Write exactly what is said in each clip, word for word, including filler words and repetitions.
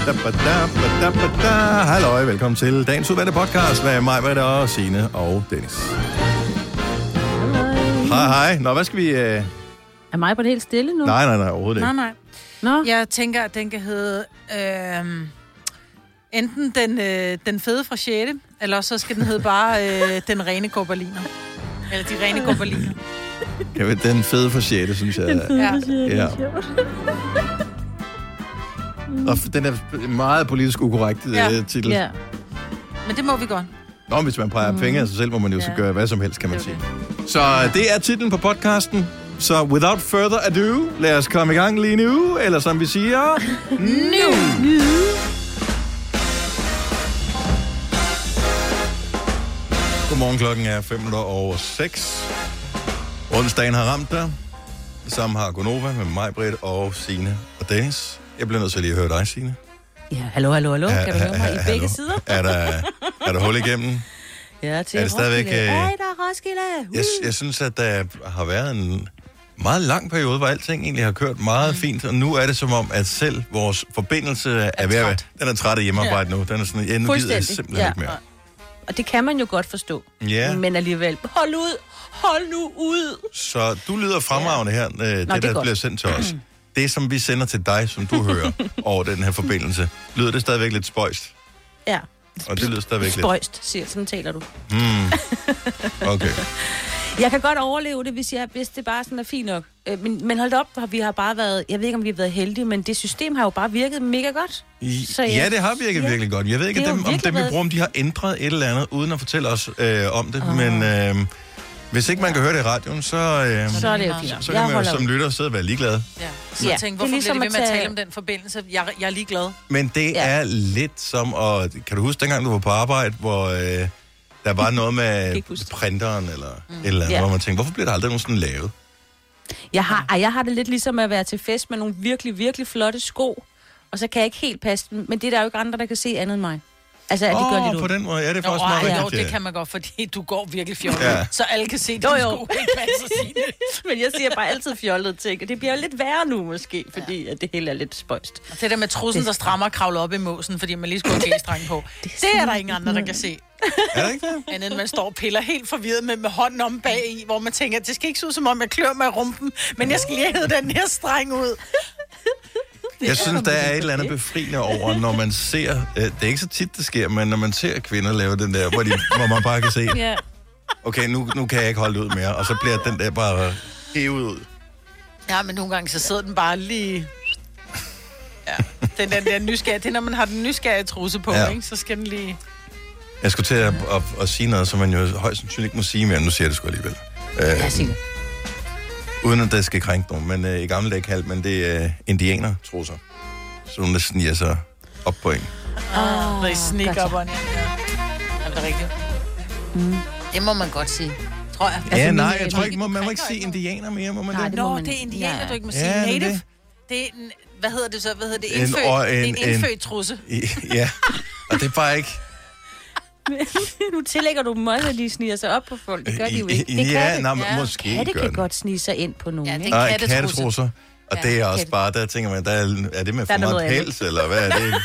Halløj, velkommen til dagens udvalgte podcast med mig, Britta og Signe og Dennis. Hej, hej. Nå, hvad skal vi... Uh... Er mig på det helt stille nu? Nej, nej, nej, overhovedet ikke. Nej, nej. Nå. Jeg tænker, at den kan hedde... Øh, enten den, øh, den fede fra sjette, eller så skal den hedde bare øh, den rene gorbaliner. Eller de rene gorbaliner. Ja, men den fede fra sjette, synes jeg. Den fede fra sjette, ja. Mm. Og den er meget politisk ukorrekt ja. titel. Ja. Men det må vi godt. Nå, hvis man peger mm. fingre af sig selv, må man jo ja. så gøre hvad som helst, kan man sige. Det. Så det er titlen på podcasten. Så without further ado, lad os komme i gang lige nu. Eller som vi siger... nu! Godmorgen, klokken er fem minutter over seks. Onsdagen har ramt dig. Sammen har Gonova med mig, Britt og Signe og Dennis. Jeg bliver nødt til lige at høre dig, Signe. Ja, hallo, hallo, hallo. Ja, kan du høre mig ha, i hallo. begge sider? Er der, er der hul igennem? Ja, til er det stadigvæk, Roskilde. Øh... Ej, der er Roskilde. Uh. Jeg, jeg synes, at der har været en meget lang periode, hvor alting egentlig har kørt meget mm. fint. Og nu er det som om, at selv vores forbindelse er, er ved at... Den er træt af hjemmearbejde ja. nu. Den er sådan, jeg nu gider jeg simpelthen ja. ikke mere. Og det kan man jo godt forstå. Ja. Men alligevel, hold ud, hold nu ud. Så du lyder fremragende her, øh, Nå, det, det der godt. bliver sendt til os. Det, som vi sender til dig, som du hører over den her forbindelse, lyder det stadigvæk lidt spøjst? Ja. Og det lyder stadigvæk lidt... Spøjst, siger, sådan taler du. Hmm. Okay. Jeg kan godt overleve det, hvis, jeg, hvis det bare sådan er fint nok. Men, men hold op, vi har bare været... Jeg ved ikke, om vi har været heldige, men det system har jo bare virket mega godt. Så ja, det har virket ja. virkelig godt. Jeg ved ikke, dem, om dem, vi bruger, om de har ændret et eller andet, uden at fortælle os øh, om det. Oh. Men øh, hvis ikke man kan høre det i radioen, så, øh, så er det jo fint. Så kan man jo som lytter sidde og være ligeglad. Ja. Så jeg tænker, hvorfor ligesom bliver det ved med at tale om den forbindelse? Jeg, jeg er ligeglad. Men det ja. er lidt som... Og, kan du huske, dengang du var på arbejde, hvor... Øh, der var noget med printeren eller mm. et eller andet, ja. hvor man tænkte, hvorfor bliver der aldrig nogen sådan lavet? Jeg har, ej, jeg har det lidt ligesom at være til fest med nogle virkelig, virkelig flotte sko, og så kan jeg ikke helt passe dem, men det er der jo ikke andre, der kan se andet end mig. Altså, at de oh, gør lidt på ud. den måde, ja, det er faktisk jo, meget ja. rigtigt. Jo, det kan man godt, fordi du går virkelig fjollet, ja. så alle kan se dine sko. Ikke passer men jeg siger bare altid fjollet ting, og det bliver jo lidt værre nu måske, fordi ja. at det hele er lidt spøjst. Og det der med trussen, der strammer og kravler op i måsen, fordi man lige skulle have g-streng på, det er, det er der ingen andre, der kan se. Er det ikke det? Andet end man står og piller helt forvirret med, med hånden om bag i, hvor man tænker, det skal ikke se ud som om, jeg klør med rumpen, men jeg skal lige have den her streng ud. Jeg synes, der er et eller andet befriende over, når man ser... Øh, det er ikke så tit, det sker, men når man ser kvinder lave den der, hvor, de, hvor man bare kan se... Yeah. Okay, nu, nu kan jeg ikke holde ud mere, og så bliver den der bare hævet ud. Ja, men nogle gange så sidder den bare lige... Ja, den, den der nysgerrige... Det er, når man har den nysgerrige trusse på, ja. ikke? Så skal den lige... Jeg skulle til at, at, at sige noget, som man jo højst sandsynligt ikke må sige mere. Nu siger jeg det sgu alligevel. Ja, sig det. Uden at det skal krænke nogen, men øh, i gamle dage kaldt man det øh, indianer-trusser. Så hun der sniger sig op på en. Ah, oh, sneak up on. Ja. Er det rigtigt? Mm. Det må man godt sige, tror jeg. Ja, altså, nej, jeg tror ikke, man, man må ikke sige indianer mere, må man nej, det? Nå, det er indianer, ja. du ikke må sige. Ja, native, det. det er en, hvad hedder det så? Hvad hedder det? Indfødt, en, og en, det er en indfødt trusse. Ja, og det er bare ikke... Nu tillægger du dem også, at de sniger sig op på folk. Det gør de jo ikke. Det ja, kan nej, ja. måske katte gør kan den. godt snige sig ind på nogen. Ja, det er en kattetrusser. Og ja, det er også katte. Bare, der tænker man, der er, er det med for meget pels, eller hvad er det?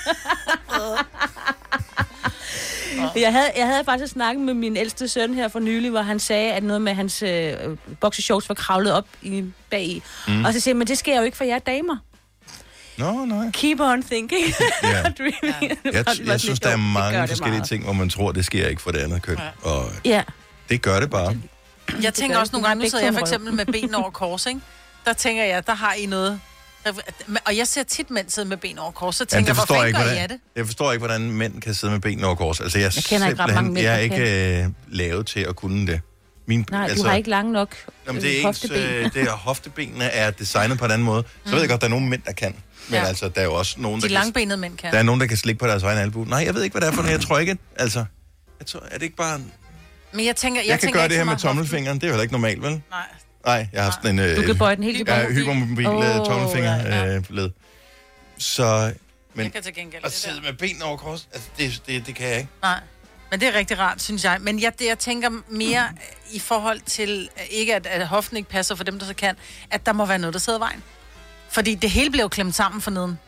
jeg, havde, jeg havde faktisk snakket med min ældste søn her for nylig, hvor han sagde, at noget med hans øh, boxershorts var kravlet op i, bagi. Mm. Og så siger jeg, men det sker jo ikke, for jeg er damer. Nå, no, nej. Keep on thinking. Ja. ja. Jeg, jeg synes, der er mange forskellige ting, hvor man tror, det sker ikke for det andet køn. Ja. Og ja. det gør det bare. Jeg tænker også nogle gange, nu sidder jeg for eksempel med ben over kors, ikke? Der tænker jeg, der har I noget... Og jeg ser tit mænd sidde med ben over kors, så tænker jeg, hvor fanden gør I af det? Jeg forstår ikke, hvordan mænd kan sidde med ben over kors. Altså, jeg, jeg kender ikke ret mange mænd, jeg er ikke øh, lavet til at kunne det. Min, Nej, altså, du har ikke lang nok jamen, det er hofteben. Ens, øh, det er, hoftebenene er designet på en anden måde. Så mm. ved jeg godt, der er nogle mænd, der kan. Men ja. altså, der er jo også nogen, der De langbenede mænd kan. Der er nogen, der kan slikke på deres egen albue. Nej, jeg ved ikke, hvad det er for noget. Jeg tror ikke, altså... Jeg tror, er det ikke bare... Men jeg tænker... Jeg, jeg kan tænker gøre det her med tommelfingeren. Det er jo heller ikke normalt, vel? Nej. Nej, jeg har sådan en... Øh, du kan bøje den helt ja, hypermobil oh, tommelfinger ja, ja. Øh, led. Så... Men jeg kan til gengæld at sidde med benene over kors, altså, det, det, det kan jeg ikke. Nej. Men det er rigtig rart, synes jeg. Men jeg, det, jeg tænker mere i forhold til, ikke at, at hoften ikke passer for dem, der så kan, at der må være noget, der sidder i vejen. Fordi det hele bliver jo klemt sammen for neden.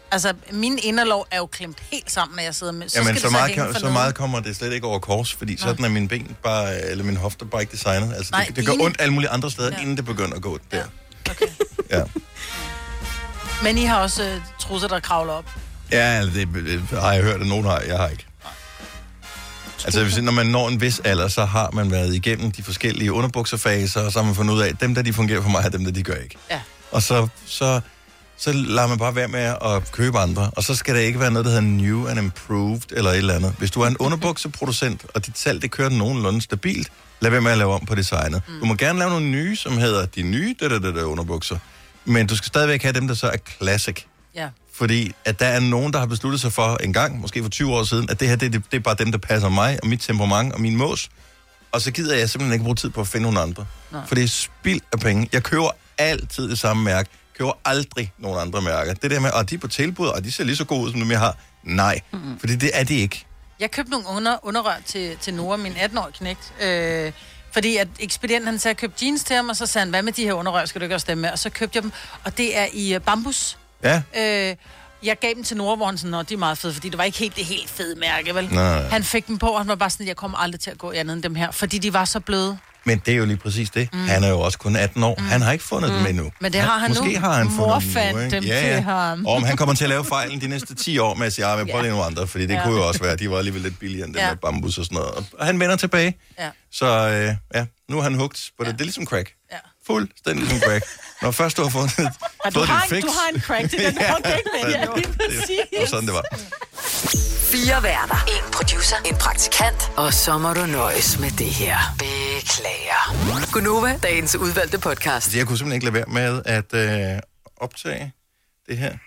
Altså, min inderlov er jo klemt helt sammen, når jeg sidder med. Så, Jamen, skal så, det så, meget, kan, så noget. meget kommer det slet ikke over kors, fordi Nå. sådan er mine ben bare, eller min hofter bare ikke designet. Altså, Nej, det, det gør dine... ondt alle mulige andre steder, ja. inden det begynder at gå der. Ja. Okay. Ja. Men I har også øh, trusser, der kravler op? Ja, det, det har jeg hørt, at nogen har. Jeg har ikke. Altså, hvis, når man når en vis alder, så har man været igennem de forskellige underbukserfaser, og så har man fundet ud af, at dem, der de fungerer for mig, er dem, der de gør ikke. Ja. Og så, så, så lader man bare være med at købe andre, og så skal der ikke være noget, der hedder new and improved, eller et eller andet. Hvis du er en underbukseproducent, og dit salg, det kører nogenlunde stabilt, lad være med at lave om på designet. Mm. Du må gerne lave nogle nye, som hedder de nye der, der, der, der underbukser, men du skal stadigvæk have dem, der så er classic. Ja. Fordi at der er nogen, der har besluttet sig for en gang, måske for tyve år siden, at det her, det, det, det er bare dem, der passer mig, og mit temperament, og min mås. Og så gider jeg simpelthen ikke bruge tid på at finde nogle andre. Nej. For det er spild af penge. Jeg køber altid det samme mærke. Jeg køber aldrig nogle andre mærker. Det der med, at de er på tilbud, og de ser lige så gode ud, som dem jeg har. Nej, mm-hmm. fordi det er de ikke. Jeg købte nogle under, underrør til, til Nora, min atten-årige knægt. Øh, fordi at ekspedienten, han sagde, køb jeans til ham, og så sagde han, hvad med de her underrør, skal du ikke også stemme med? Og så købte jeg dem, og det er i uh, bambus. Ja. Øh, jeg gav dem til Nora, hvor han sådan, de er meget fede, fordi det var ikke helt det helt fede mærke, vel? Nej. Han fik dem på, og han var bare sådan, jeg kommer aldrig til at gå i andet end dem her, fordi de var så bløde. Men det er jo lige præcis det. Mm. Han er jo også kun atten år. Mm. Han har ikke fundet mm. dem endnu. Men det har han, han Måske nu. har han fundet Mor dem fandt nu, dem ja, ja. til ham. Og om han kommer til at lave fejlen de næste ti år med at sige, ja, men prøv lige nogle andre, fordi det ja. kunne jo også være, de var alligevel lidt billigere end den ja. der bambus og sådan noget. Og han vender tilbage. Ja. Så øh, ja, nu er han hugt på det. Ja. Det er ligesom crack. Ja. Fuldstændig ligesom crack. Når først du har fundet, ja, du fået har, din fix. Du har en crack, det er den ja. ikke med. Ja, lige præcis. Det var sådan, det var. Fire værter. En producer. En praktikant. Og så må du nøjes med det her. Beklager. Gunova, dagens udvalgte podcast. Jeg kunne simpelthen ikke lade være med at øh, optage det her.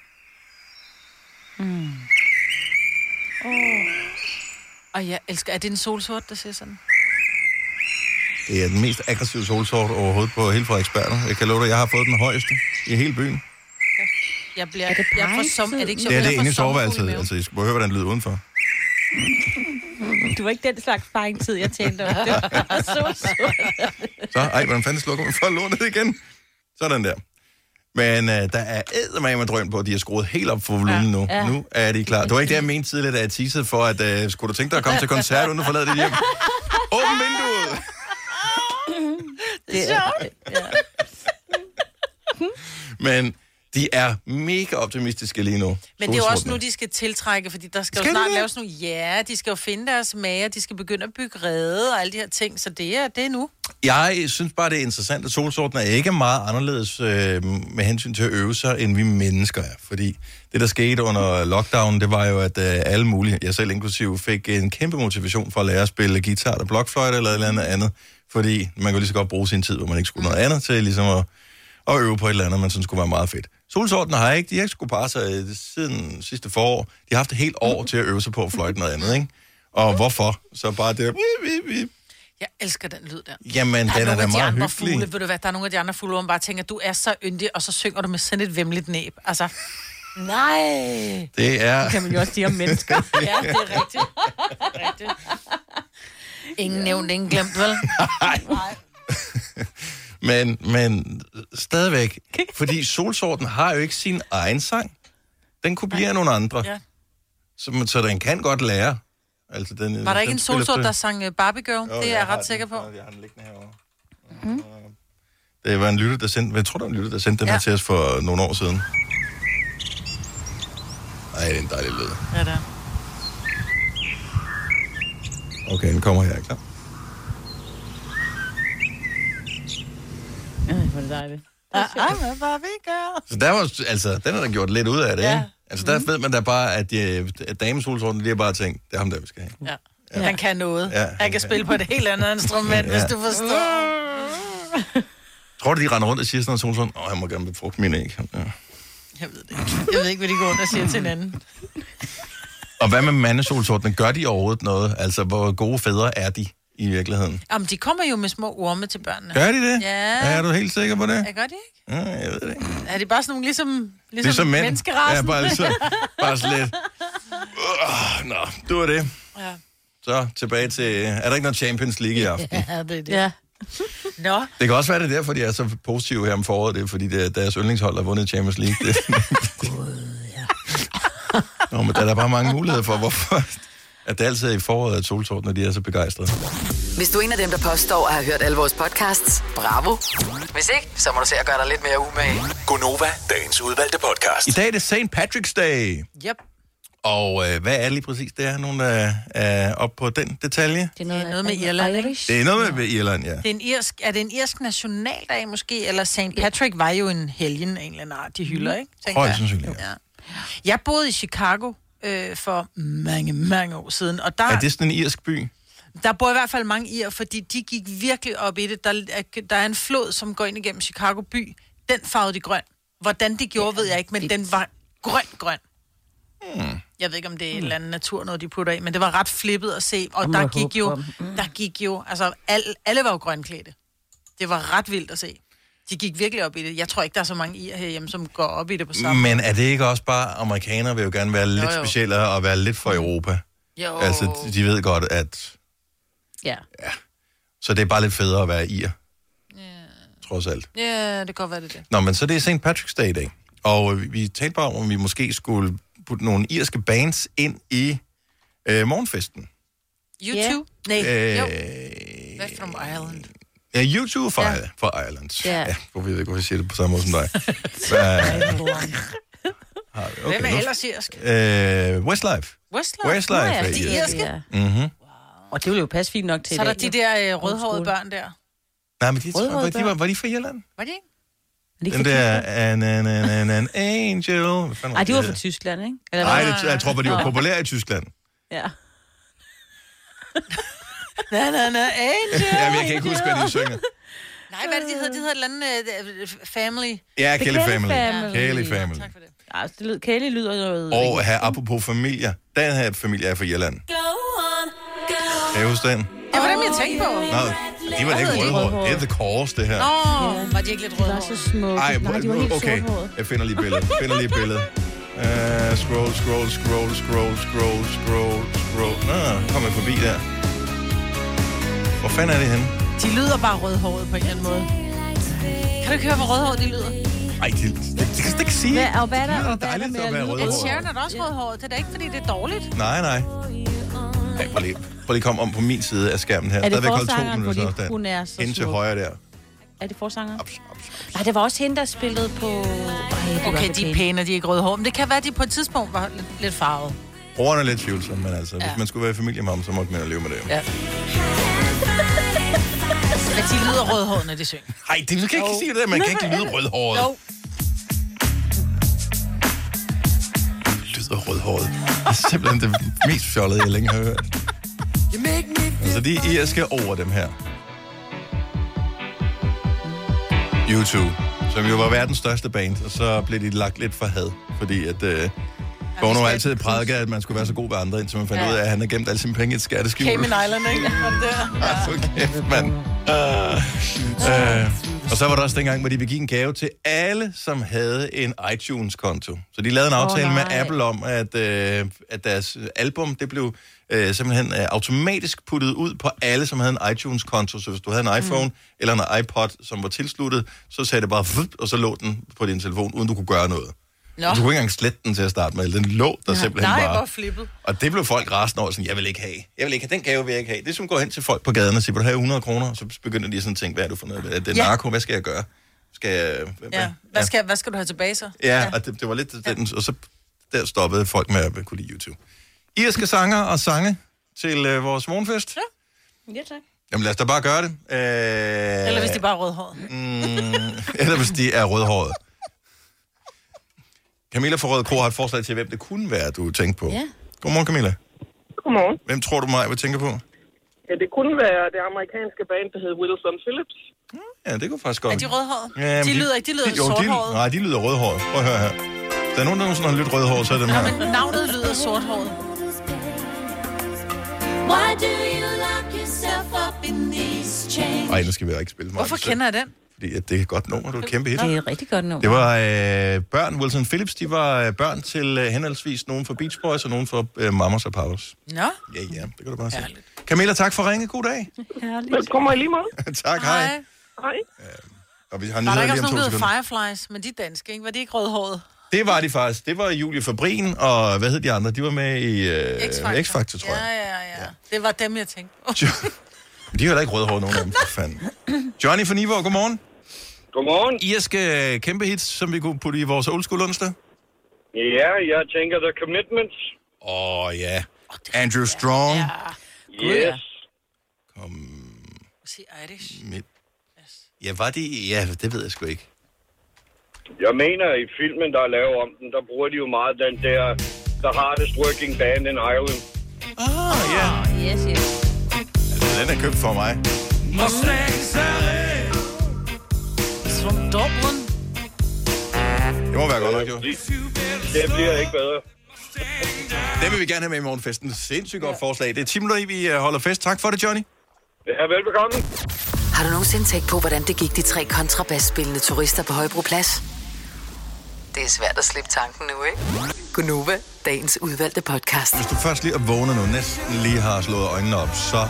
Mm. Oh. Og jeg elsker... Er det en solsort, der ser sådan? Det er den mest aggressive solsort overhovedet på hele Frederiksberg. Jeg kan love dig, jeg har fået den højeste i hele byen. Jeg bliver... Er det, jeg får som, er det ikke så, det er det inde i soveværelset. Altså, I skal høre, hvordan det lyder udenfor. Du var ikke den slags sparringtid, jeg tænkte om. Det var så sødt. Så, ej, hvordan fanden slukker man for at låne det igen? Sådan der. Men uh, der er eddermame drøm på, at de har skruet helt op for volumen ja. nu. Ja. Nu er de klar. Det var ikke det, jeg mente tidligere, da jeg teasede for, at uh, skulle du tænke dig at komme til koncert, uden at forlade dit hjem? Åbn vinduet! Det er sjovt. Ja. Men de er mega optimistiske lige nu. Men det er jo også nu, de skal tiltrække, fordi der skal, skal jo snart laves nogle... Ja, de skal jo finde deres mager, de skal begynde at bygge rede og alle de her ting, så det er, det er nu. Jeg synes bare, det er interessant, at solsorten er ikke meget anderledes øh, med hensyn til at øve sig, end vi mennesker er. Fordi det, der skete under lockdown, det var jo, at øh, alle mulige, jeg selv inklusive, fik en kæmpe motivation for at lære at spille guitar eller blokfløjte eller et eller andet andet. Fordi man kunne lige så godt bruge sin tid, hvor man ikke skulle noget andet til ligesom at, at øve på et eller andet, man synes skulle være meget fedt. Solsorten har ikke, de har ikke skulle parre sig siden sidste forår. De har haft et helt år til at øve sig på at fløjte noget andet, ikke? Og hvorfor? Så bare det... Jeg elsker den lyd der. Jamen, den er da de meget hyggelig. Fugle, ved du hvad, der er nogle af de andre fugle, hvor man bare tænker, du er så yndig, og så synger du med sådan et vemmeligt næb. Altså, nej. Det er... Det kan man jo også sige om mennesker. Ja, det er rigtigt. rigtigt. Ingen nævnt, ingen glemt, vel? Nej. men, men stadigvæk, fordi solsorten har jo ikke sin egen sang. Den kopierer nogle andre. Ja. Så, så den kan godt lære. Altså, den, var der ikke en solsort, der sang Barbie Girl? Jo, det er jeg, jeg ret sikker på. Jeg har den liggende herovre. Mm. Det var en lytter, der sendte... Jeg tror, der var en lytter, der sendte den ja. her til os for nogle år siden. Ej, det er en dejlig lyd. Ja, det er. Okay, den kommer her, klar. Ej, hvor er det dejligt. I'm a Barbie Girl. Så der var, altså, den har der gjort lidt ud af det, ja. Ikke? Altså, der mm. ved man da bare, at, de, at damesolsorten, de har bare tænkt, det er ham, der vi skal have. Ja. Ja. Han kan noget. Ja, han, han kan spille på et helt andet instrument, ja. Hvis du forstår. Tror du, de render rundt og siger sådan noget solsorten? Åh, jeg må gerne befrugte mine æg. Ja. Jeg ved det ikke. Jeg ved ikke, hvad de går rundt og siger til hinanden. Og hvad med mandesolsortene? Gør de overhovedet noget? Altså, hvor gode fædre er de i virkeligheden? Jamen, de kommer jo med små orme til børnene. Gør de det? Ja. Er du helt sikker på det? Jeg gør de ikke? Ja, jeg ved det ikke. Er det bare sådan nogle ligesom, ligesom, ligesom mænd. menneskerassen? Ja, bare, altså, bare sådan lidt. Uh, nå, du var det. Ja. Så tilbage til... Er der ikke noget Champions League i aften? Ja, det er det. Ja. Nå. Det kan også være, det er derfor, de er så positive her om foråret. Det er, fordi det er deres yndlingshold, der har vundet Champions League. Det. God, ja. Nå, men der er der bare mange muligheder for, hvorfor at det altid er i foråret at soltort, når de er så begejstrede. Hvis du er en af dem, der påstår at have hørt alle vores podcasts, bravo. Hvis ikke, så må du se at gøre dig lidt mere umage. Gonova, dagens udvalgte podcast. I dag er det Saint Patrick's Day. Yep. Og øh, hvad er lige præcis det? Er nogen, der er oppe på den detalje? Det er noget, noget med Irland, ikke? Det er noget med Irland, ja. Det er, en irsk, er det en irsk nationaldag måske? Eller Saint Patrick var jo en helgen, en eller anden art, de hylder, ikke? Højst sandsynligt, ja. Jeg boede i Chicago øh, for mange, mange år siden. Og der, er det sådan en irsk by? Der bor i hvert fald mange ir, fordi de gik virkelig op i det. Der er, der er en flod, som går ind igennem Chicago by. Den farvede de grøn. Hvordan de gjorde, ved jeg ikke, men den var grøn-grøn. Hmm. Jeg ved ikke, om det er en eller anden natur, noget de putter i, men det var ret flippet at se. Og der gik, jo, der gik jo, altså alle, alle var jo grønklædte. Det var ret vildt at se. De gik virkelig op i det. Jeg tror ikke, der er så mange ir herhjemme, som går op i det på samme. Men er det ikke også bare, amerikanere vil jo gerne være lidt jo, jo. specielle og være lidt for Europa? Jo. Altså, de ved godt, at... Ja. ja. Så det er bare lidt federe at være ir. Ja. Trods alt. Ja, det kan godt være det det. Nå, men så det er Saint Patrick's Day i dag. Og vi talte bare om, om vi måske skulle putte nogle irske bands ind i øh, morgenfesten. YouTube? Yeah. Nej, øh, jo. Back from Ireland. Ja, YouTube for, yeah. for Ireland. Yeah. Ja, hvor ved jeg ikke, hvorfor jeg siger det på samme måde som dig. Okay, hvem er ellers irsk? Øh, Westlife. Westlife? Westlife Nå, ja, er de irske. Ja. Mm-hmm. Wow. Og det ville jo passe fint nok til så i er dag. der de der øh, rødhårede børn der. Nej, men de, tror, var, de var, var de fra Irland? Var de ikke? Den der, an, an, an, an, an angel. Ej, de var fra Tyskland, ikke? Eller nej, det, jeg tror, de var populære i Tyskland. Ja. Na, na, na, angel. Jamen, jeg kan ikke huske, hvad de synger. Nej, hvad er det, de hedder? De hedder et eller andet uh, family. Ja, Kelly Family. Family. Kelly Family. Ja, tak for det. Ja, det lyder, Kelly lyder noget. Og her, apropos familier. Den her familie er fra Irland. Kan I huske den? Det var dem, jeg tænkte på. Nå, de var ikke rødhårede. Det er The Course, det her. Nå, ja. Var de ikke lidt rødhårede? De var så smukke. Ej, Nej, de var helt okay. sorthårede. Jeg finder lige billedet. Finder lige billedet. Uh, scroll, scroll, scroll, scroll, scroll, scroll, scroll. Nå, kom jeg forbi der. Hvor fanden er det henne? De lyder bare rødhårede på en eller anden måde. Kan du ikke høre, hvor rødhårede de lyder? Ej, det, det, det kan jeg ikke sige. Hvad, og hvad er der, det er og hvad er der dejligt med at være at lyde? rødhåret. Ed Sheeran er da også rødhåret. Det er da ikke, fordi det er dårligt. Nej, nej. Ej, prøv lige, prøv lige komme om på min side af skærmen her. Er det Stadigvæk holde to forsangeren, minutter fordi afstand. hun er så Ind til smuk? højre der. Er det forsangeren? Ups, ups, ups. Nej, det var også hende, der spillede på... Ej, det var Okay, så de er pæne, og de er ikke rødhårede. Men det kan være, at de på et tidspunkt var lidt, lidt farvet. Ordene er lidt tvivlsomme, men altså, ja. Hvis man skulle være i familie med ham, så måtte man jo leve med det. Ja. Men de lyder rødhårede, når de synger. Nej, det kan ikke Jo. sige det, man kan ikke lyde rødhåret. Jo. Lyder rødhåret. Det er simpelthen det mest fjollede, jeg længe har hørt. Altså, de er irske over dem her. U to, som jo var verdens største band, og så blev de lagt lidt for had, fordi at... Øh, Bono altid prædikede, at man skulle være så god ved andre, indtil man fandt ja. ud af, at han har gemt alle sine penge i et skatteskjul. Cayman Island, ikke? Og der. Ja. Så kæft, mand. Uh, uh, og så var der også dengang, hvor de ville give en gave til alle, som havde en iTunes-konto. Så de lavede en aftale oh, med Apple om, at, uh, at deres album, det blev uh, simpelthen uh, automatisk puttet ud på alle, som havde en iTunes-konto. Så hvis du havde en iPhone mm. eller en iPod, som var tilsluttet, så sagde det bare, og så lå den på din telefon, uden du kunne gøre noget. Nå. Du kunne ikke engang slette den til at starte med. Den lå der ja, simpelthen nej, bare. bare flippet. Og det blev folk rasende over, sådan, jeg vil ikke have. Jeg vil ikke have den gave, vil jeg ikke have. Det er som går hen til folk på gaden og siger, vil du have hundrede kroner? Og så begynder de sådan at tænke, hvad er du for noget? Det er ja. narko, hvad skal jeg gøre? Skal jeg... Hvad, ja. Hvad, skal, hvad skal du have tilbage så? Ja, ja. og det, det var lidt den, og så der stoppede folk med at kunne lide YouTube. Irske sanger og sange til øh, vores morgenfest. Ja. Ja, tak. Jamen lad os da bare gøre det. Øh, eller hvis de bare er rødhårede. Mm, eller hvis de er rødhårede. Camilla fra Røde Kro har et forslag til, hvem det kunne være, du tænkte på. Ja. Godmorgen, Camilla. Godmorgen. Hvem tror du mig, vil tænke på? Ja, det kunne være det amerikanske band, der hedder Wilson Phillips. Ja, det kunne faktisk godt. Er de rødhårede? Ja, de lyder ikke, de lyder de, jo, sorthårede. De, nej, de lyder rødhårede. Prøv at høre her. Der er nogen, der sådan har lidt rødhårede, så er dem her. Ja, men navnet lyder sorthåret. Why do you lock yourself up in these chains? Ej, nu skal vi ikke spille mig. Hvorfor kender jeg den? Fordi at det er et godt nummer, du er et kæmpe hit. Det er et rigtig godt nummer. Det var øh, børn, Wilson Phillips, de var øh, børn til øh, henholdsvis nogen fra Beach Boys og nogen fra øh, Mamas og Papas. Nå. Ja, ja, det kan du bare sige. Camilla, tak for ringe. God dag. Herligt. Velkommen i lige måde. Tak, hej. Hej. Øh, og vi har var der ikke lige også om nogen, to der sekunder. Fireflies, men de danske, ikke? Var de ikke rødhårede? Det var de faktisk. Det var Julie Fabrin, og hvad hed de andre? De var med i øh, X-Factor. X-Factor, tror jeg. Ja, ja, ja. Det var dem, jeg tænkte på. De har da ikke rødhåret, nogen af dem, for fanden. Johnny fra Nivå, godmorgen. Godmorgen. I skal kæmpe hits, som vi kunne putte i vores old school onsdag. Ja, jeg tænker The Commitments. Åh, oh, ja. Andrew Strong. Ja. Yes. Kom Sig Irish. med. Ja, var de... Ja, det ved jeg sgu ikke. Jeg mener, i filmen, der er lavet om den, der bruger de jo meget den der The Hardest Working Band in Ireland. Ah, ja. Yes, yes. Altså, den er købt for mig. From Dublin. Det må være godt nok, jo. Det bliver ikke bedre. Det vil vi gerne have med i morgenfesten. Sindssygt godt forslag. Det er ti minutter i, vi holder fest. Tak for det, Johnny. Ja, velbekomme. Har du nogensinde tænkt på, hvordan det gik de tre kontrabasspillende turister på Højbroplads? Det er svært at slippe tanken nu, ikke? Gunova, dagens udvalgte podcast. Hvis du først lige er vågnet nu, næsten lige har slået øjnene op, så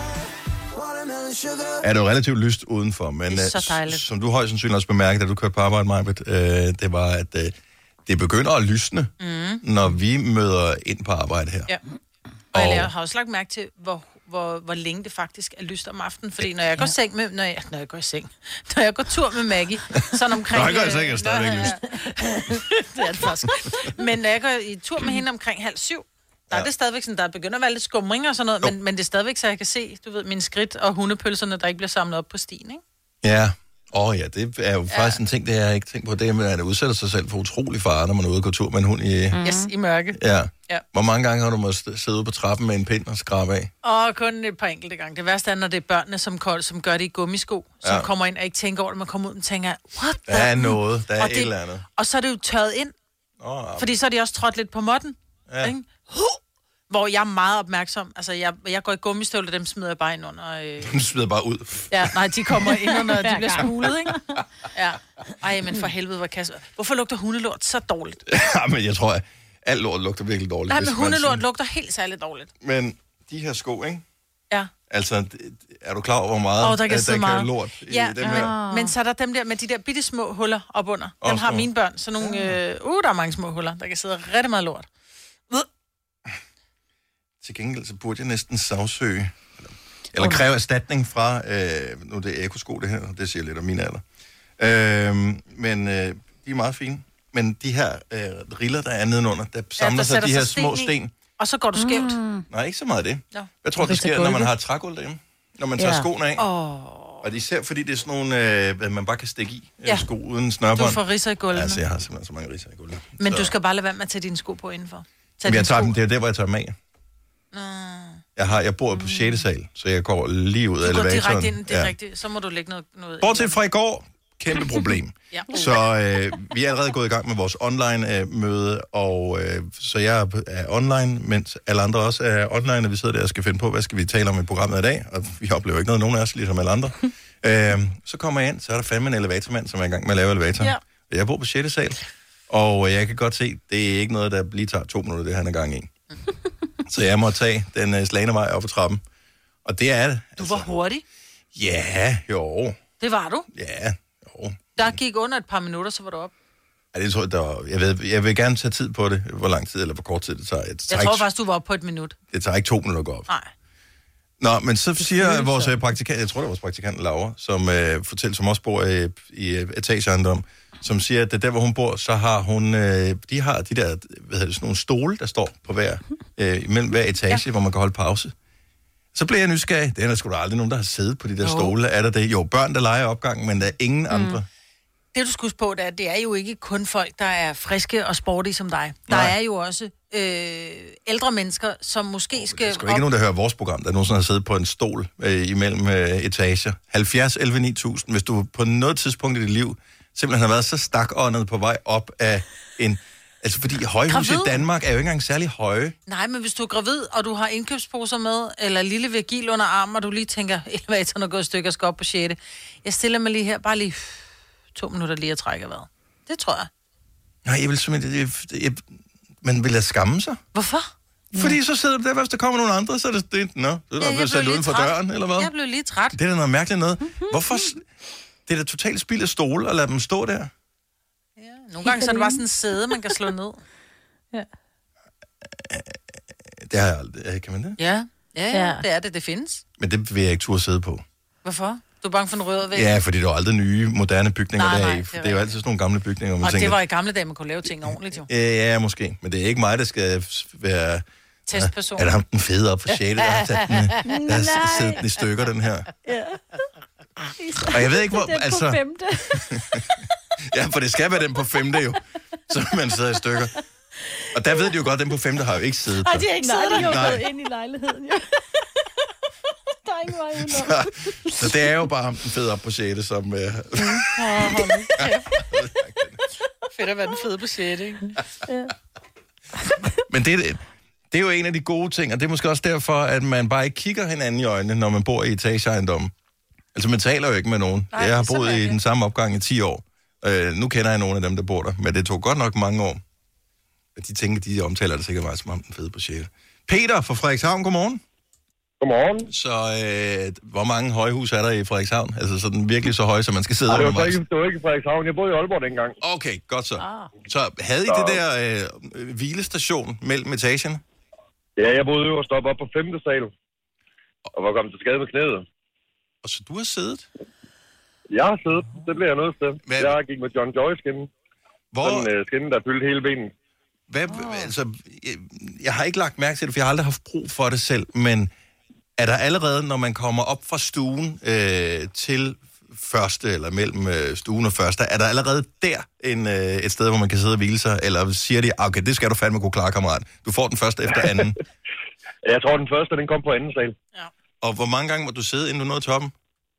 er det jo relativt lyst udenfor. Men Det er så øh, dejligt. som du højst sandsynligt også bemærkede, da du kørte på arbejde, Majbet, øh, det var, at øh, det begynder at lysne, mm. når vi møder ind på arbejde her. Ja. Og jeg har også lagt mærke til, hvor, hvor, hvor længe det faktisk er lyst om aftenen. Fordi når jeg går i seng med... Når jeg, når jeg går i seng... Når jeg går tur med Maggie, sådan omkring... Når jeg går i seng, er det stadigvæk lyst. Det er det faktisk. Men når jeg går i tur med hende omkring halv syv, der er det stadigvæk sådan, der begynder at være lidt skumring og sådan noget, men, men det er stadigvæk, så jeg kan se, du ved, mine skridt og hundepølserne, der ikke bliver samlet op på stien, ikke? Ja. Åh oh, ja, det er jo faktisk ja. en ting, det har jeg ikke tænkt på. Det er, at man udsætter sig selv for utrolig fare, når man er ude og gå tur med en hund i... Mm. Yes, i mørke. Ja. Ja. Hvor mange gange har du måttet sidde ude på trappen med en pind og skrabe af? Og kun et par enkelte gange. Det værste er, når det er børnene, som, som gør det i gummisko, som Ja. kommer ind og ikke tænker over det. Man kommer ud og tænker, what Der the... er noget, der er Og et det- eller andet. Og så er det jo tørret ind, Oh, fordi så er de også trådt lidt på måtten. ja. Ikke? Hvor jeg er meget opmærksom. Altså, jeg, jeg går i gummistøvler, dem smider jeg bare ind under... Øh... Du smider bare ud. Ja, nej, de kommer ind under, de Hver bliver gang. smuglet, ikke? Ja. Ej, men for helvede, hvor kasse... Hvorfor lugter hundelort så dårligt? Ja, men jeg tror, at alt lort lugter virkelig dårligt. Nej, hvis men man hundelort sådan- lugter helt særligt dårligt. Men de her sko, ikke? Ja. Altså, er du klar over, hvor meget Åh, der kan at sidde der kan meget. lort i Ja, dem her? men, men så er der dem der med de der bitte små huller op under. Dem Også har små. mine børn. Så nogle... Øh, uh, der er mange små huller. Der kan sidde rigtig meget lort. Til gengæld, så burde jeg næsten sagsøge, eller, eller kræve erstatning fra, øh, nu er det ekosko det her, det siger lidt om min alder. Øh, men øh, de er meget fine. Men de her øh, riller, der er nedenunder, der samler der sig sætter de her sig små sten i. sten. Og så går du skævt. Mm. Nej, ikke så meget af det. Nå. Jeg tror, det Rister sker, når man gulvet. har trægulv derhjemme. Når man tager Ja. skoene af. Åh, Og især fordi det er sådan nogle, øh, hvad man bare kan stikke i. Ja. Ja. Sko uden du snørbånd. får ridser i gulvene. Altså, jeg har simpelthen så mange ridser i gulvet. Men så... du skal bare lade være med at tage dine sko på indenfor. Tag Jamen, jeg dine tager sko. dem, det er der, hvor jeg tager dem af. Jeg, har, jeg bor på sjette sal, så jeg går lige ud af Du går elevatoren. direkte ind, det er ja. rigtigt. Så må du lægge noget... noget Bortset fra i går, kæmpe problem. Ja. Så øh, vi er allerede gået i gang med vores online-møde, og øh, så jeg er online, mens alle andre også er online, og vi sidder der og skal finde på, hvad skal vi tale om i programmet i dag, og vi oplever ikke noget, nogen af os, ligesom alle andre. øh, så kommer jeg ind, så er der fandme en elevatormand, som er i gang med at lave elevator. Ja. Og jeg bor på sjette sal, og jeg kan godt se, det er ikke noget, der lige tager to minutter, det han er gang i. Så jeg må tage den uh, slagende vej op ad trappen. Og det er det. Du var hurtig. Ja, jo. Det var du. Ja, jo. Der gik under et par minutter, så var du op. Ja, det tror jeg, der var, jeg, ved, jeg vil gerne tage tid på det, hvor lang tid eller hvor kort tid det tager. Det tager, Jeg tror ikke, faktisk, du var oppe på et minut. det tager ikke to minutter at gå op. Nej. Nå, men så siger vores øh, praktikant, jeg tror det er vores praktikant Laura, som øh, fortæller, som også bor i, i øh, etageejendom, som siger, at der, hvor hun bor, så har hun, øh, de har de der, hvad hedder det, sådan nogle stole, der står på hver, øh, imellem hver etage, ja. hvor man kan holde pause. Så bliver jeg nysgerrig. Det er der sgu da aldrig nogen, der har siddet på de der Jo. stole. Er der det? Jo, børn, der leger i opgangen, men der er ingen mm. andre. Det, du skal huske på, det er, det er jo ikke kun folk, der er friske og sportige som dig. Der Nej. er jo også øh, ældre mennesker, som måske skal... Der er sgu ikke nogen, der hører vores program, der nogensinde har siddet på en stol øh, imellem øh, etager. halvfjerds elleve ni tusind, hvis du på noget tidspunkt i dit liv simpelthen har været så stakåndet på vej op af en... Altså, fordi højhus i Gravid. Danmark er jo ikke engang særlig høje. Nej, men hvis du er gravid, og du har indkøbsposer med, eller lille Virgil under armen, og du lige tænker, elevatoren er gået et stykke og skal op på sjette. Jeg stiller mig lige her, bare lige to minutter lige at trække vejret. Det tror jeg. Nej, jeg vil simpelthen... Jeg, jeg, man vil lade skamme sig. Hvorfor? Fordi så sidder du der, hvis der kommer nogle andre, så er det... det nå, så er du Ja, ja, jeg blevet sat blev uden for lige træt. døren, eller hvad? Jeg blev lige træt. Det er da noget mærkeligt noget. Hvorfor... s- Det er da totalt spild af stole at lade dem stå der. Nogle gange så er det bare sådan en sæde, man kan slå ned. Ja. Det har jeg aldrig. Kan man det? Ja, ja, ja, Ja. det er det, det findes. Men det vil jeg ikke turde sidde på. Hvorfor? Du er bange for en rød væg? Ja, fordi der er aldrig nye, moderne bygninger Nej, nej, deri. det er Det er jo altid sådan nogle gamle bygninger, hvor man Og tænker... det var i gamle dage, man kunne lave ting ordentligt, jo. Ja, ja, måske. Men det er ikke mig, der skal være... Testperson. Er der ham den fede op for sjette, der har sat den, der har siddet den i stykker, den her? Ja. Og jeg ved ikke, hvor... Den Altså, på femte. ja, for det skal være den på femte jo, så man sidder i stykker. Og der ved de jo godt, at den på femte har jo ikke siddet Ej, der. de har ikke siddet, de har Nej. gået ind i lejligheden, jo. Der er ingen vej udenom. Så, så det er jo bare ham den fede op på sjette, som... Øh, Fedt at være den fede på sjette, ikke? Men det, det er jo en af de gode ting, og det er måske også derfor, at man bare ikke kigger hinanden i øjnene, når man bor i etageejendommen. Altså, man taler jo ikke med nogen. Nej, jeg har det er så boet i mærkeligt. den samme opgang i ti år. Øh, nu kender jeg nogle af dem, der bor der, men det tog godt nok mange år. De tænker, de omtaler det sikkert bare som om den fede på sjette. Peter fra Frederikshavn, godmorgen. Godmorgen. Så øh, hvor mange højhus er der i Frederikshavn? Altså sådan virkelig så høje, så man skal sidde Ej, det, var under så ikke, vejs. det var ikke i Frederikshavn. Jeg boede i Aalborg dengang. Okay, godt så. Ah. Så havde I Så- det der øh, hvilestation mellem etagerne? Ja, jeg boede øverst op, op på femte sal. Og var kommet til skade med knæet. Og så du har siddet? Jeg har siddet. Det blev jeg nødt til. Hvad- Jeg gik med John Joy-skinnen. Hvor, Sådan en uh, skinne, der fyldte hele benet. hvad, altså, jeg, jeg har ikke lagt mærke til det, for jeg har aldrig haft brug for det selv, men er der allerede, når man kommer op fra stuen øh, til første, eller mellem øh, stuen og første, er der allerede der en, øh, et sted, hvor man kan sidde og hvile sig, eller siger de, "Ah, okay, det skal du fandme kunne klare, kammerat. Du får den første efter anden." Jeg tror, den første, den kom på anden sal. Og hvor mange gange må du sidde, inden du nåede toppen?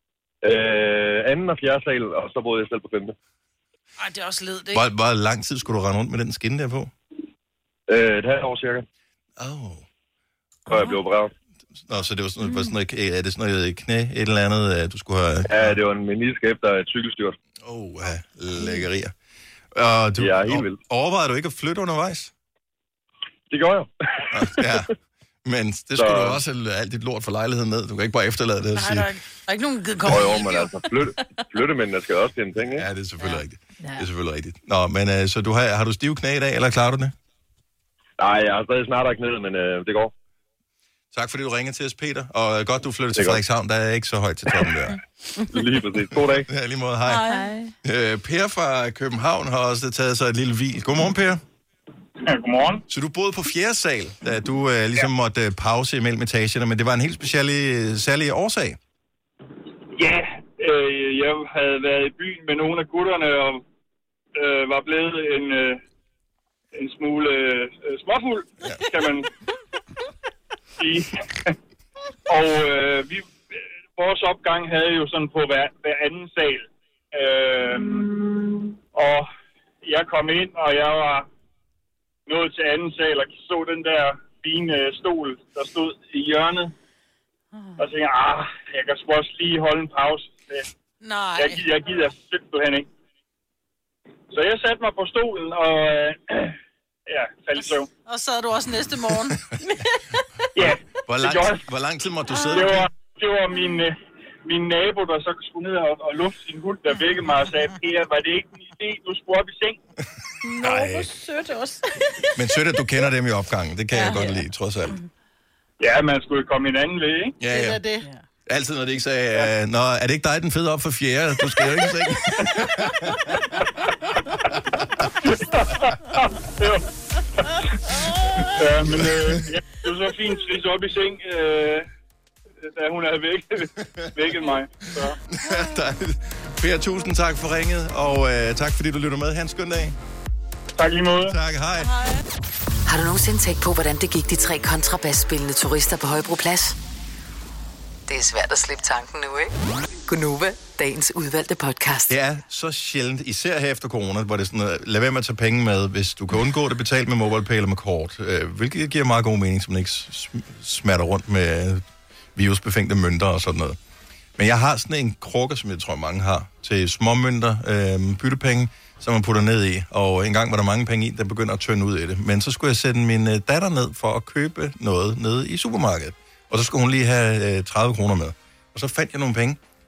Øh, anden og fjerde sal, og så boede jeg selv på femte. Ej, det er også ledt, ikke? Hvor, hvor lang tid skulle du rende rundt med den skinne der på? Øh, et halvt år cirka, Åh. Oh. og jeg blev opereret. Nå, så det var sådan, var sådan noget, er det sådan noget knæ, et eller andet, at du skulle have... Ja, det var en menisk efter et cykelstyrt. Åh, oh, ja, lækkerier. Og du, Ja, helt vildt. overvejede du ikke at flytte undervejs? Det gjorde jeg. Ja, men det skulle så... du også have alt dit lort for lejligheden ned. Du kan ikke bare efterlade det og Nej, sige... der er ikke, der er ikke nogen givet Åh kommer. jo, men altså, flytte, flyttemændene skal også tjene penge, ikke? Ja, det er selvfølgelig ja. rigtigt. Ja. Det er selvfølgelig rigtigt. Nå, men uh, så du har, har du stive knæ i dag, eller klarer du det? Nej, jeg har stadig snart ikke ned, men øh, det går. Tak fordi du ringer til os, Peter. Og godt, du flytter til Det er godt. Frederikshavn. Der er ikke så højt til toppen der. Lige præcis. God dag. Ja, lige måde. Hej. Hej. Øh, Per fra København har også taget sig et lille hvil. Godmorgen, Per. Ja, godmorgen. Så du boede på fjerde sal, da du øh, ligesom ja. måtte øh, pause imellem etagerne, men det var en helt speciel, særlig årsag. Ja, øh, jeg havde været i byen med nogle af gutterne og øh, var blevet en, øh, en smule øh, småfuld, ja. kan man sige. Og øh, vi, vores opgang havde jo sådan på hver, hver anden sal. Øh, og jeg kom ind, og jeg var nået til anden sal og så den der fine stol, der stod i hjørnet. Og så tænkte jeg, ah, jeg kan sgu også lige holde en pause. Nej. Jeg, gider- jeg gider simpelthen ikke. Så jeg satte mig på stolen og øh, ja, faldt i søvn. Og så er du også næste morgen. Ja, Hvor det lang, gjorde jeg. hvor lang tid måtte du sidde Det der? var, det var min, øh, min nabo, der så skulle ned og, og lufte sin hund, der vækkede mig og sagde, Peter, var det ikke en idé, du skulle op i seng? Nå, hvor sødt også. Men sødt, at du kender dem i opgangen. Det kan ja, jeg godt ja. lide, trods alt. Ja, man skulle komme en anden ved, ikke? Ja, Det ja. er det. Altid, når de ikke sagde, Nå, er det ikke dig, den fede op for fjerde? Du skal jo ikke se. Ja, men øh, ja, det var så fint, lige så op i seng, øh, da hun havde vækket, vækket mig. Så. Dejligt. Per, tusind tak for ringet, og øh, tak fordi du lytter med. Ha' en skøn dag. Tak lige måde. Tak, hej. Har du nogensinde tænkt på, hvordan det gik de tre kontrabasspillende turister på Højbroplads? Det er svært at slippe tanken nu, ikke? Gunova, dagens udvalgte podcast. Det er så sjældent, især her efter corona, hvor det er sådan, at lad være med at tage penge med, hvis du kan undgå det, betalt med MobilePay eller med kort. Øh, hvilket giver meget god mening, så man ikke sm- smatter rundt med virusbefængte mønter og sådan noget. Men jeg har sådan en krukke, som jeg tror mange har, til småmønter, øh, byttepenge, som man putter ned i. Og en gang var der mange penge i, der begynder at tynde ud i det. Men så skulle jeg sætte min øh, datter ned for at købe noget nede i supermarkedet. Og så skulle hun lige have øh, tredive kroner med. Og så fandt jeg nogle penge.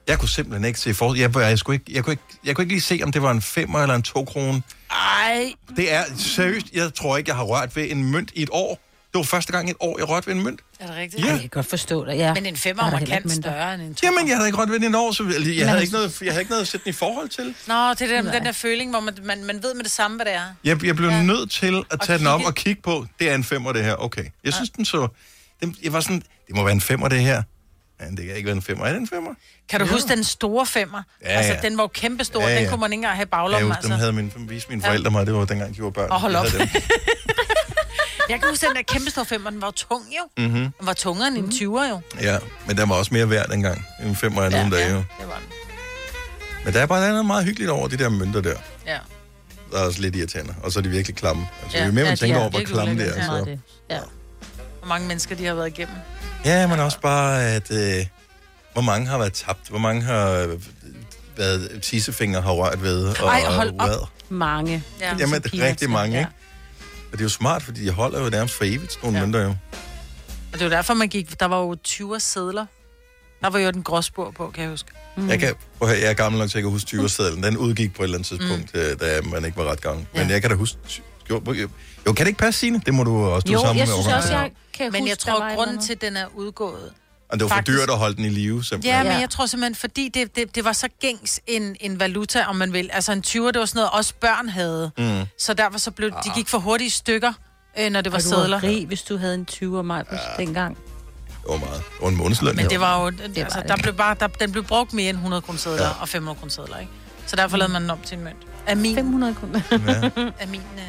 Jeg kunne simpelthen ikke se for. Jeg, jeg, skulle ikke, jeg, kunne ikke, jeg kunne ikke lige se, om det var en femmer eller en to krone. Ej. Det er seriøst. Jeg tror ikke, jeg har rørt ved en mønt i et år. Det var første gang i et år, jeg rørte ved en mønt. Er det rigtigt? Ja. Jeg kan godt forstå det, ja. Men en femmer er markant større end en to. Jamen, jeg havde ikke rørt ved den en år, så jeg, jeg, havde ikke noget, jeg havde ikke noget at sætte den i forhold til. Nå, det er den, den der føling, hvor man, man, man ved med det samme, hvad det er. Jeg, jeg blev ja. nødt til at tage og den op kigge. og kigge på. Det er en femmer, det her. Okay. Jeg synes, den så... Den, jeg var sådan, det må være en femmer, det her. Ja, det kan ikke være en femmer. Er det en femmer? Kan du ja. huske den store femmer? Ja, ja. Altså, den var jo kæmpestor. Ja, ja. Den kunne man ikke engang have i baglommen. Ja, altså. dem havde min, viste mine forældre mig. Det var dengang, de var børn. Og hold op. Jeg kan huske, den der kæmpestore femmer, den var jo tung jo. Mm-hmm. Den var tungere end en tyver jo. Ja, men den var også mere værd dengang. En femmer er nogle ja, dage ja, jo. det var den. Men der er bare noget meget hyggeligt over de der mønter der. Ja. Der er også lidt irriterende. Og så er de virkelig klamme. Altså, Ja. jo mere man Ja, de tænker er over, hvor virkelig klamme det er. ulækkere. Så... Ja. Hvor mange mennesker de har været igennem. Ja, men også bare, at øh, hvor mange har været tabt. Hvor mange har øh, været tissefinger har rørt ved. Og, Ej, hold op. og Mange. Ja. Jamen, det er rigtig mange, ikke? Og det er jo smart, fordi de holder jo nærmest for evigt, sådan nogle Ja. mønter jo. Og det var derfor, man gik... Der var jo tyve sedler. Der var jo den gråspor på, kan jeg huske. Mm. Jeg, kan, prøv at høre, jeg er gammel nok til at huske tyver-sedlen. Den udgik på et eller andet tidspunkt, mm. da man ikke var ret gammel. Men Ja. jeg kan da huske... Jo, jo, kan det ikke passe, Signe? Det må du også, du Jo, sammen jeg med synes overgangen. også, jeg kan Men huske, jeg der var tror, et grunden eller til, at den er udgået... Og det var for faktisk- dyrt at holde den i live, simpelthen. Ja, men Ja. jeg tror simpelthen, fordi det, det, det var så gængs en, en valuta, om man vil. Altså en tyver, det var sådan noget, også børn havde. Mm. Så derfor så blev de gik for hurtige stykker, øh, når det var Og du sedler. var rig, hvis du havde en tyver mig ja. dengang. Det var meget. Det var en månedsløn. Men det var jo... var Altså, det. der blev bare, der, den blev brugt mere end hundrede kronesedler ja. og fem hundrede kronesedler, ikke? Så derfor lavede man den om til en mønt. Af min, fem hundrede kroner. Ja. af min øh,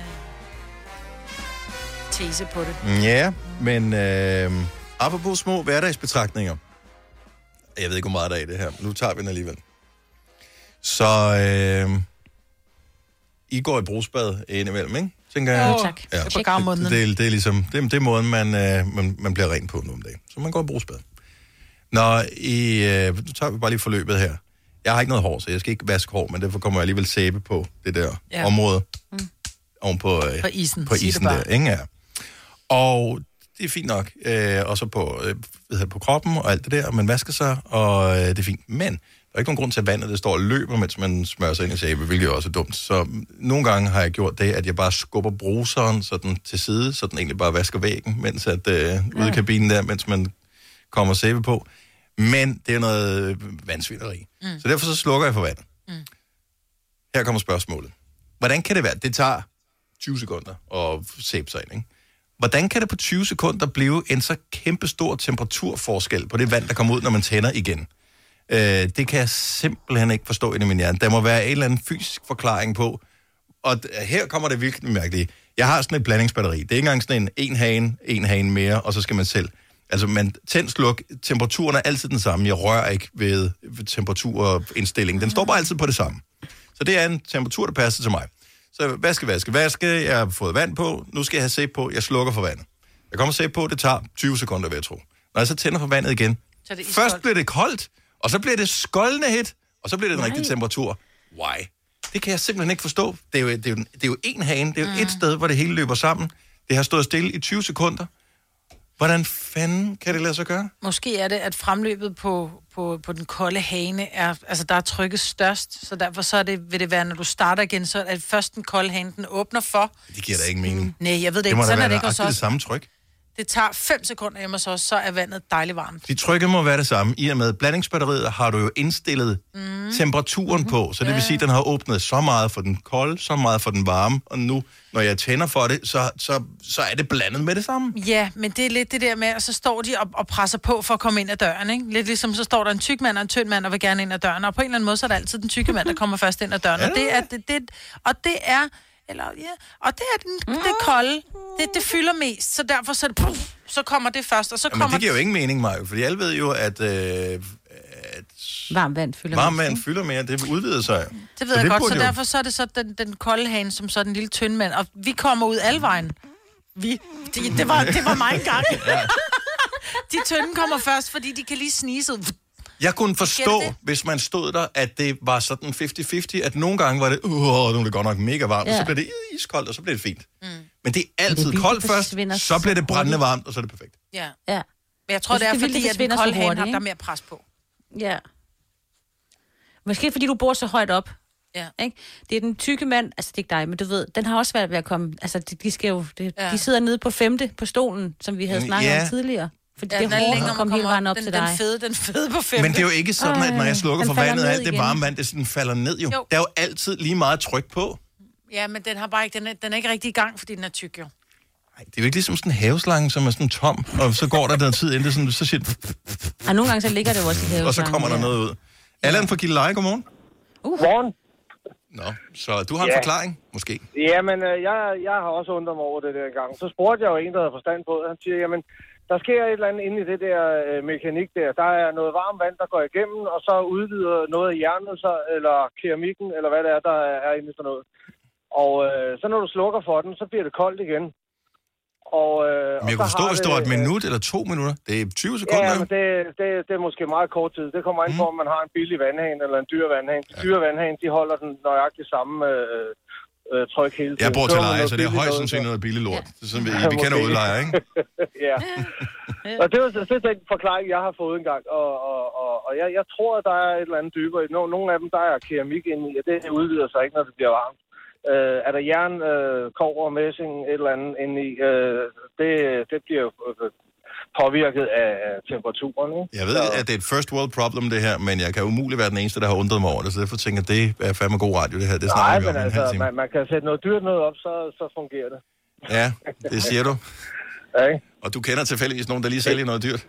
tese på det. Ja, men øh, apropos små hverdagsbetragtninger. Jeg ved ikke, hvor meget der er i det her. Nu tager vi den alligevel. Så øh, I går i brugsbad indimellem, ikke? Tænker jeg. Jo, tak. Ja. Det er på garmåneden. Det, det, det er ligesom, det, det er måden, man, øh, man, man bliver ren på nu om dagen. Så man går i brugsbad. Når I, øh, nu tager vi bare lige forløbet her. Jeg har ikke noget hår, så jeg skal ikke vaske hår, men derfor kommer jeg alligevel sæbe på det der Ja. område. Mm. Oven på, øh, På isen. på Sig det isen bare. der, ikke? Ja. Og det er fint nok. Øh, også på, øh, hvad hedder det, på kroppen og alt det der. Man vasker sig, og øh, det er fint. Men der er ikke nogen grund til, at vandet det står og løber, mens man smører sig ind i sæbe, hvilket også er dumt. Så nogle gange har jeg gjort det, at jeg bare skubber bruseren sådan til side, så den egentlig bare vasker væggen, mens at, øh, ude i kabinen der, mens man kommer sæbe på. Men det er noget vandsvinderi. Mm. Så derfor så slukker jeg for vandet. Mm. Her kommer spørgsmålet. Hvordan kan det være? Det tager tyve sekunder at sæbe sig ind, ikke? Hvordan kan det på tyve sekunder blive en så kæmpestor temperaturforskel på det vand, der kommer ud, når man tænder igen? Øh, det kan jeg simpelthen ikke forstå ind i min hjerne. Der må være en eller anden fysisk forklaring på. Og her kommer det virkelig mærkeligt. Jeg har sådan et blandingsbatteri. Det er ikke engang sådan en en hane, en hane mere, og så skal man selv. Altså, man tænd, sluk, temperaturen er altid den samme. Jeg rører ikke ved temperaturindstillingen. Den står bare altid på det samme. Så det er en temperatur, der passer til mig. Så vaske, vaske, vaske. Jeg har fået vand på. Nu skal jeg have sæbe på. Jeg slukker for vandet. Jeg kommer sæbe på. Det tager tyve sekunder, vil jeg tro. Når jeg så tænder for vandet igen. Så er det Først iskoldt. bliver det koldt, og så bliver det skoldende hit, og så bliver det den rigtige temperatur. Why? Det kan jeg simpelthen ikke forstå. Det er jo, det er jo, det er jo en hane. Det er jo mm. et sted, hvor det hele løber sammen. Det har stået stille i tyve sekunder. Hvordan fanden kan det lade sig gøre? Måske er det, at fremløbet på, på, på den kolde hane er, altså der er trykket størst, så derfor så er det, vil det være, når du starter igen, så er det først den kolde hane, den åbner for. Det giver da ikke mening. Nej, jeg ved det, Det ikke. må da Sådan er være det ikke hos nøjagtigt det os. samme tryk. Det tager fem sekunder hjemme hos os, så er vandet dejligt varmt. De trykket må være det samme. I og med blandingsbatteriet har du jo indstillet mm. temperaturen mm-hmm. på, så det vil sige, at den har åbnet så meget for den kolde, så meget for den varme, og nu, når jeg tænder for det, så, så, så er det blandet med det samme. Ja, men det er lidt det der med, at så står de og, og presser på for at komme ind ad døren, ikke? Lidt ligesom, så står der en tyk mand og en tynd mand og vil gerne ind ad døren, og på en eller anden måde, så er det altid den tykke mand, der kommer først ind ad døren, og det er, det, det, og det er, eller ja, og det er den, det kolde, det, det fylder mest, så derfor så, er det, puff, så kommer det først, og så Jamen, kommer... det giver jo ingen mening, Maja, fordi alle ved jo, at, øh, at Varmt vand fylder varmt mest, vand fylder mere, det udvider sig. Det ved Så jeg godt, burde så jo- derfor så er det så den, den kolde hane, som så er den lille tynde mand, og vi kommer ud alle vejen. Vi? Det, det, var, det var mig engang. De tynde kommer først, fordi de kan lige snige sig ud. Jeg kunne forstå, det? hvis man stod der, at det var sådan halvtreds halvtreds, at nogle gange var det, uh, nu er det godt nok mega varmt, ja. og Ja. så bliver det iskoldt, og så bliver det fint. Mm. Men det er altid Men det er vildt, koldt det først, forsvinder så bliver det så brændende hurtigt. varmt, og så er det perfekt. Ja. Ja. Men jeg tror, Jeg det er synes, det er vildt, fordi, det at den forsvinder så kolde hane hurtigt, har der ikke? mere pres på. Ja. Måske fordi du bor så højt op. Ja. Ikke? Det er den tykke mand, altså det er ikke dig, men du ved, den har også svært ved at komme, altså de, de skal jo, de, ja. de sidder nede på femte på stolen, som vi havde snakket ja. om tidligere. Fordi ja, det er hårdt at komme hele vejen op den, til den dig. Fede, den fede på femte. Men det er jo ikke sådan, at når jeg slukker for vandet, alt det igen. varme vand, det sådan falder ned jo. jo. Der er jo altid lige meget tryk på. Ja, men den har bare ikke, den er, den er ikke rigtig i gang, fordi den er tyk jo. Nej, det er jo ikke ligesom sådan en haveslange, som er sådan tom, og så går der den tid, inden det sådan, så siger det... Ja, nogle gange så ligger det jo også i haveslangen. Og så kommer der noget ud. Allan fra Gilleleje, godmorgen. Uh. Godmorgen. Nå, så du har en ja. forklaring, måske? Jamen, jeg, jeg har også undret mig over det der gang. Så spurgte jeg jo en, der havde forstand på det. Han siger, jamen, der sker et eller andet inde i det der øh, mekanik der. Der er noget varmt vand, der går igennem, og så udvider noget af jernet, så, eller keramikken, eller hvad det er, der er inde i sådan noget. Og øh, så når du slukker for den, så bliver det koldt igen. Og, øh, men jeg kunne forstå, hvis det var et minut eller to minutter. Det er tyve sekunder. Ja, men det, det, det er måske meget kort tid. Det kommer ind på, om man har en billig vandhane eller en dyr vandhane. De dyre vandhane, de holder den nøjagtigt samme øh, øh, tryk hele tiden. Jeg bor til leje, så det er højst sandsynligt noget billigt lort. Ja. Sådan, vi, vi kender udlejer, ikke? Ja. Og det var så det den forklaring, jeg har fået engang. Og, og, og, og jeg, jeg tror, at der er et eller andet dybere. Nogle af dem, der er keramik inde i, og det udvider sig ikke, når det bliver varmt. Uh, er der jern, uh, kover, messing, et eller andet inde i, uh, det, det bliver jo uh, påvirket af temperaturen. Ikke? Jeg ved, så... at det er et first world problem, det her, men jeg kan umuligt være den eneste, der har undret mig over det, så derfor tænker jeg, det er fandme god radio, det her. Det Nej, men altså, man, man kan sætte noget dyrt noget op, så, så fungerer det. Ja, det siger du. Okay. Og du kender tilfældigvis nogen, der lige sælger noget dyrt?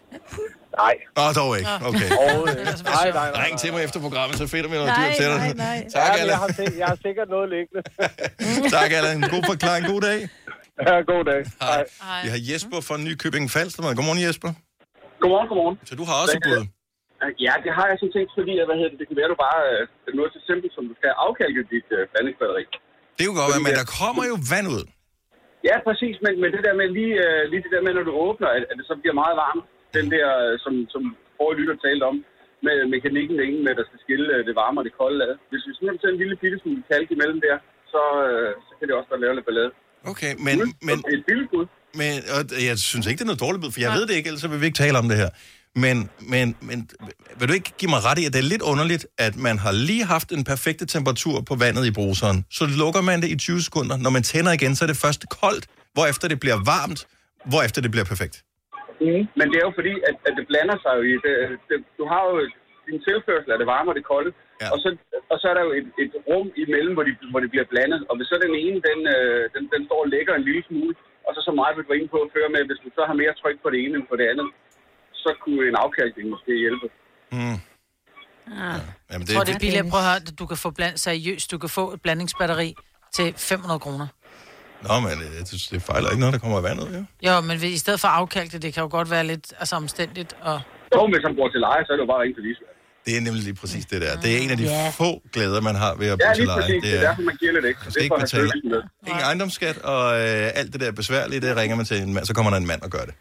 Nej. Åh, oh, dog ikke. Okay. Oh, nej, nej, nej. Ring til mig efter programmet, så finder vi noget nej, dyrt til dig. Nej, nej, tak, ja, jeg, har jeg har sikkert noget liggende. tak, Allan. God forklaring. God dag. Ja, god dag. Hej. Hej. Vi har Jesper fra Nykøbing Falster. Godmorgen, Jesper. Godmorgen, godmorgen. Så du har også et bud? Ja, det har jeg sådan tænkt, fordi at, hvad hedder det, det kan være, du bare øh, noget så simpelt, som du skal afkalke dit øh, blandingsbatteri. Det er jo godt, men der kommer jo vand ud. Ja, præcis, men, men det der med lige, øh, lige det der med, når du åbner, at, at det så bliver meget varmt, den der, som, som forrige lytter talte om, med mekanikken derinde, med der skal skille det varme og det kolde ad. Hvis vi sådan har en lille bitte smule kalk imellem der, så, øh, så kan det også bare lave lidt ballade. Okay, men... men det er et billigt bud. Men og jeg synes ikke, det er noget dårligt bud, for jeg ja. ved det ikke, ellers så vil vi ikke tale om det her. Men, men, men vil du ikke give mig ret i, at det er lidt underligt, at man har lige haft en perfekte temperatur på vandet i bruseren, så lukker man det i tyve sekunder. Når man tænder igen, så er det først koldt, hvorefter det bliver varmt, hvorefter det bliver perfekt. Mm. Men det er jo fordi, at, at det blander sig jo i det, det. Du har jo din tilførsel af det varme og det kolde, ja. og, så, og så er der jo et, et rum imellem, hvor, de, hvor det bliver blandet. Og hvis så den ene, den, den, den står og lægger en lille smule, og så så meget vil du inde på at føre med, hvis du så har mere tryk på det ene end på det andet, så kunne en afkalkning måske hjælpe. Mm. Ja. Jamen, det... Jeg tror, det er billigt at prøve at høre, at du kan få bland... seriøst, du kan få et blandingsbatteri til fem hundrede kroner. Nå, men jeg synes, det fejler ikke noget, der kommer af vandet, jo. Jo, men i stedet for afkalke, det kan jo godt være lidt altså, omstændigt. Og... Jo, hvis man bor til leje, så er det jo bare ringe til Lisbeth. Det er nemlig lige præcis det der. Det er en af de yeah. få glæder, man har ved at bo ja, til leje. Ja, lige præcis. Det er, det er derfor, man giver lidt ikke. Man skal ikke betale ingen ejendomsskat, og øh, alt det der besværlige, det ringer man til en mand, så kommer der en mand og gør det.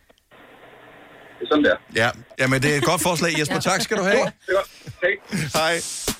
Det er sådan der. Ja, jamen det er et godt forslag, Jesper. Tak skal du have. Det er godt. Hej. Hej.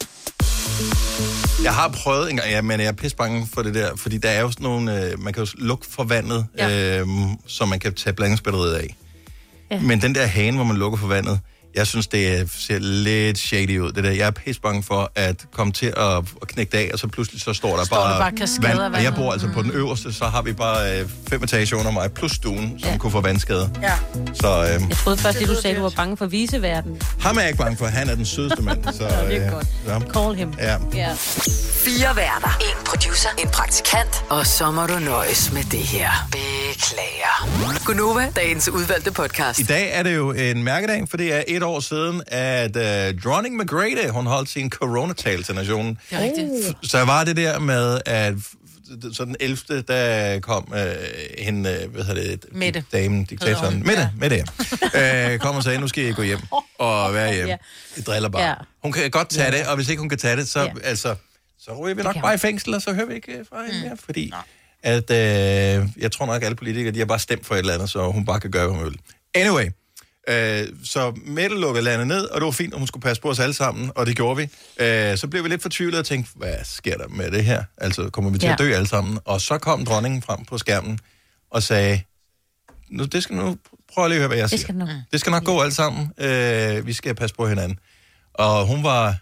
Jeg har prøvet en gang, ja, men jeg er pisse bange for det der, fordi der er jo sådan nogle, øh, man kan jo lukke for vandet, ja. øh, så man kan tage blandingsbatteriet af. Ja. Men den der hane, hvor man lukker for vandet, jeg synes, det ser lidt shady ud, det der. Jeg er pisse bange for at komme til at, at knække det af, og så pludselig så står der står bare, bare vand. Og jeg bor altså mm. på den øverste, så har vi bare øh, fem etager under mig, plus stuen, som ja. kunne få vandskade. Ja. Så, øh, jeg troede først, at du sagde, at du var bange for viseverden. Ham er jeg ikke bange for, han er den sødeste mand. Så, øh, det er godt. Ja. Call him. Ja. Ja. Fire værter, en producer, en praktikant, og så må du nøjes med det her. Beklager. Gunova, dagens udvalgte podcast. I dag er det jo en mærkedag, for det er et år siden, at uh, dronning Margrethe, hun holdt sin coronatal til nationen. Det er rigtigt. Så var det der med, at så den ellevte, der kom uh, hende, uh, hvad hedder det? Mette. Damen, diktatoren. Mette, Mette, ja. uh, kom og sagde, nu skal I gå hjem og være hjemme. I driller bare. Hun kan godt tage det, og hvis ikke hun kan tage det, så, altså, så ryger vi nok bare i fængsel, og så hører vi ikke fra hende mere, fordi at, uh, jeg tror nok, at alle politikere, de har bare stemt for et eller andet, så hun bare kan gøre, hvad hun vil. Anyway. Uh, så Mette lukkede landet ned, og det var fint, at hun skulle passe på os alle sammen, og det gjorde vi. Uh, så blev vi lidt fortvivlet og tænkte, hvad sker der med det her? Altså, kommer vi til ja. at dø alle sammen? Og så kom dronningen frem på skærmen og sagde, nu, det skal nu, prøv lige at høre, hvad jeg siger. Det skal nok, det skal nok gå alle sammen. Uh, vi skal passe på hinanden. Og hun var,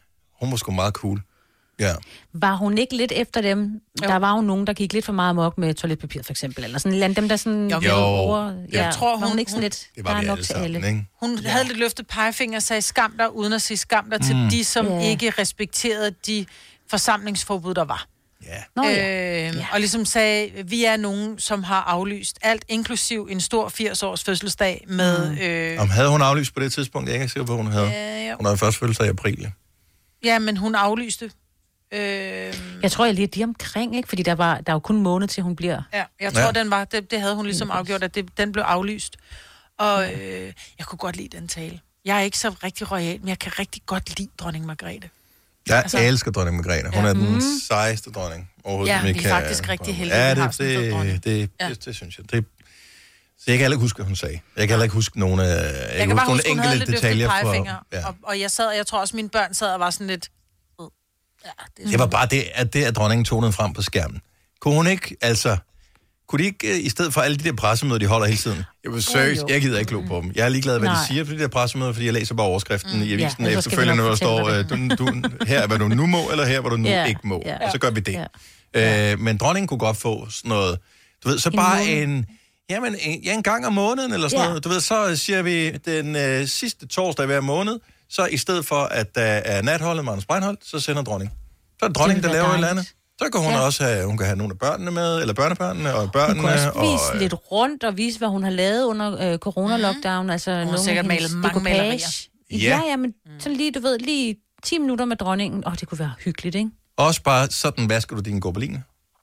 Hun var sgu meget cool. Ja. Var hun ikke lidt efter dem? Jo. Der var jo nogen, der gik lidt for meget amok med toiletpapir, for eksempel. Eller sådan en dem, der sådan... Jo, jo. Over, ja, jeg tror, hun, hun ikke sådan lidt... Det var vi alle sammen, ikke? Hun ja. havde lidt løftet pegefinger og sagde skam dig, uden at sige skam dig til Mm. de, som Ja. ikke respekterede de forsamlingsforbud, der var. Ja. Nå, øh, ja. ja. Og ligesom sagde, vi er nogen, som har aflyst alt, inklusiv en stor firs-års fødselsdag med... Mm. Øh, Om havde hun aflyst på det tidspunkt? Jeg er ikke sikker på, hun havde. Øh, jo. Hun havde først fødselsdag i april. ja, men hun aflyste. Øh, Jeg tror, jeg lige de omkring, ikke? Fordi der var der er jo kun en måned til, hun bliver... ja, jeg tror, Ja. ja. den var... Det, det havde hun ligesom afgjort, at det, den blev aflyst. Og øh, jeg kunne godt lide den tale. Jeg er ikke så rigtig royal, men jeg kan rigtig godt lide dronning Margrethe. Jeg Altså- altså, elsker dronning Margrethe. Hun Ja. er den Mm. sejeste dronning overhovedet. Ja, som vi ikke er kan- faktisk rigtig heldige, Ja, at vi har det, sådan en fed det, dronning. det, Ja. det, det synes jeg. Det, så jeg kan heller ikke huske, hvad hun sagde. Jeg kan heller ikke huske nogle, jeg Jeg kan kan bare huske nogle huske, hun havde enkelte lidt løftet detaljer pegefinger. fra... Ja. Og, og jeg sad, og jeg tror også, mine børn sad og var sådan lidt... øh, Ja, det, er Det var bare det, at det, at dronningen tonede frem på skærmen. Kunne hun ikke, altså... Kunne de ikke, øh, i stedet for alle de der pressemøder, de holder hele tiden? Jeg vil seriøst, jo. jeg gider ikke glo på dem. Jeg er ligeglad, hvad Nej. de siger for de der pressemøder, fordi jeg læser bare overskriften mm. i avisen Ja, ja, og så skal vi efterfølgende, nok hvor der står, fortælle øh, du, du, her er, hvad du nu må, eller her, hvor du nu Ja, ikke må. ja. Og så gør vi det. Ja. Øh, men dronningen kunne godt få sådan noget, du ved, så En bare måned. en... Jamen, en, ja, en gang om måneden, eller sådan Ja. noget. Du ved, så siger vi den øh, sidste torsdag hver måned, så i stedet for, at der er natholdet med Anders Breinholt, så sender dronningen. Så er det dronningen, Det der ville laver et være eller andet. Så kan hun Ja. ja. også have, hun kan have nogle af børnene med, eller børnebørnene og Hun børnene. kunne også og, vise lidt rundt og vise, hvad hun har lavet under øh, corona-lockdown. Altså, har nogle af sikkert hendes malet mange dekopage. malerier. Ja. Ja, ja, men sådan lige, du ved, lige ti minutter med dronningen. Åh, oh, det kunne være hyggeligt, ikke? Også bare sådan, vasker du dine gobeliner?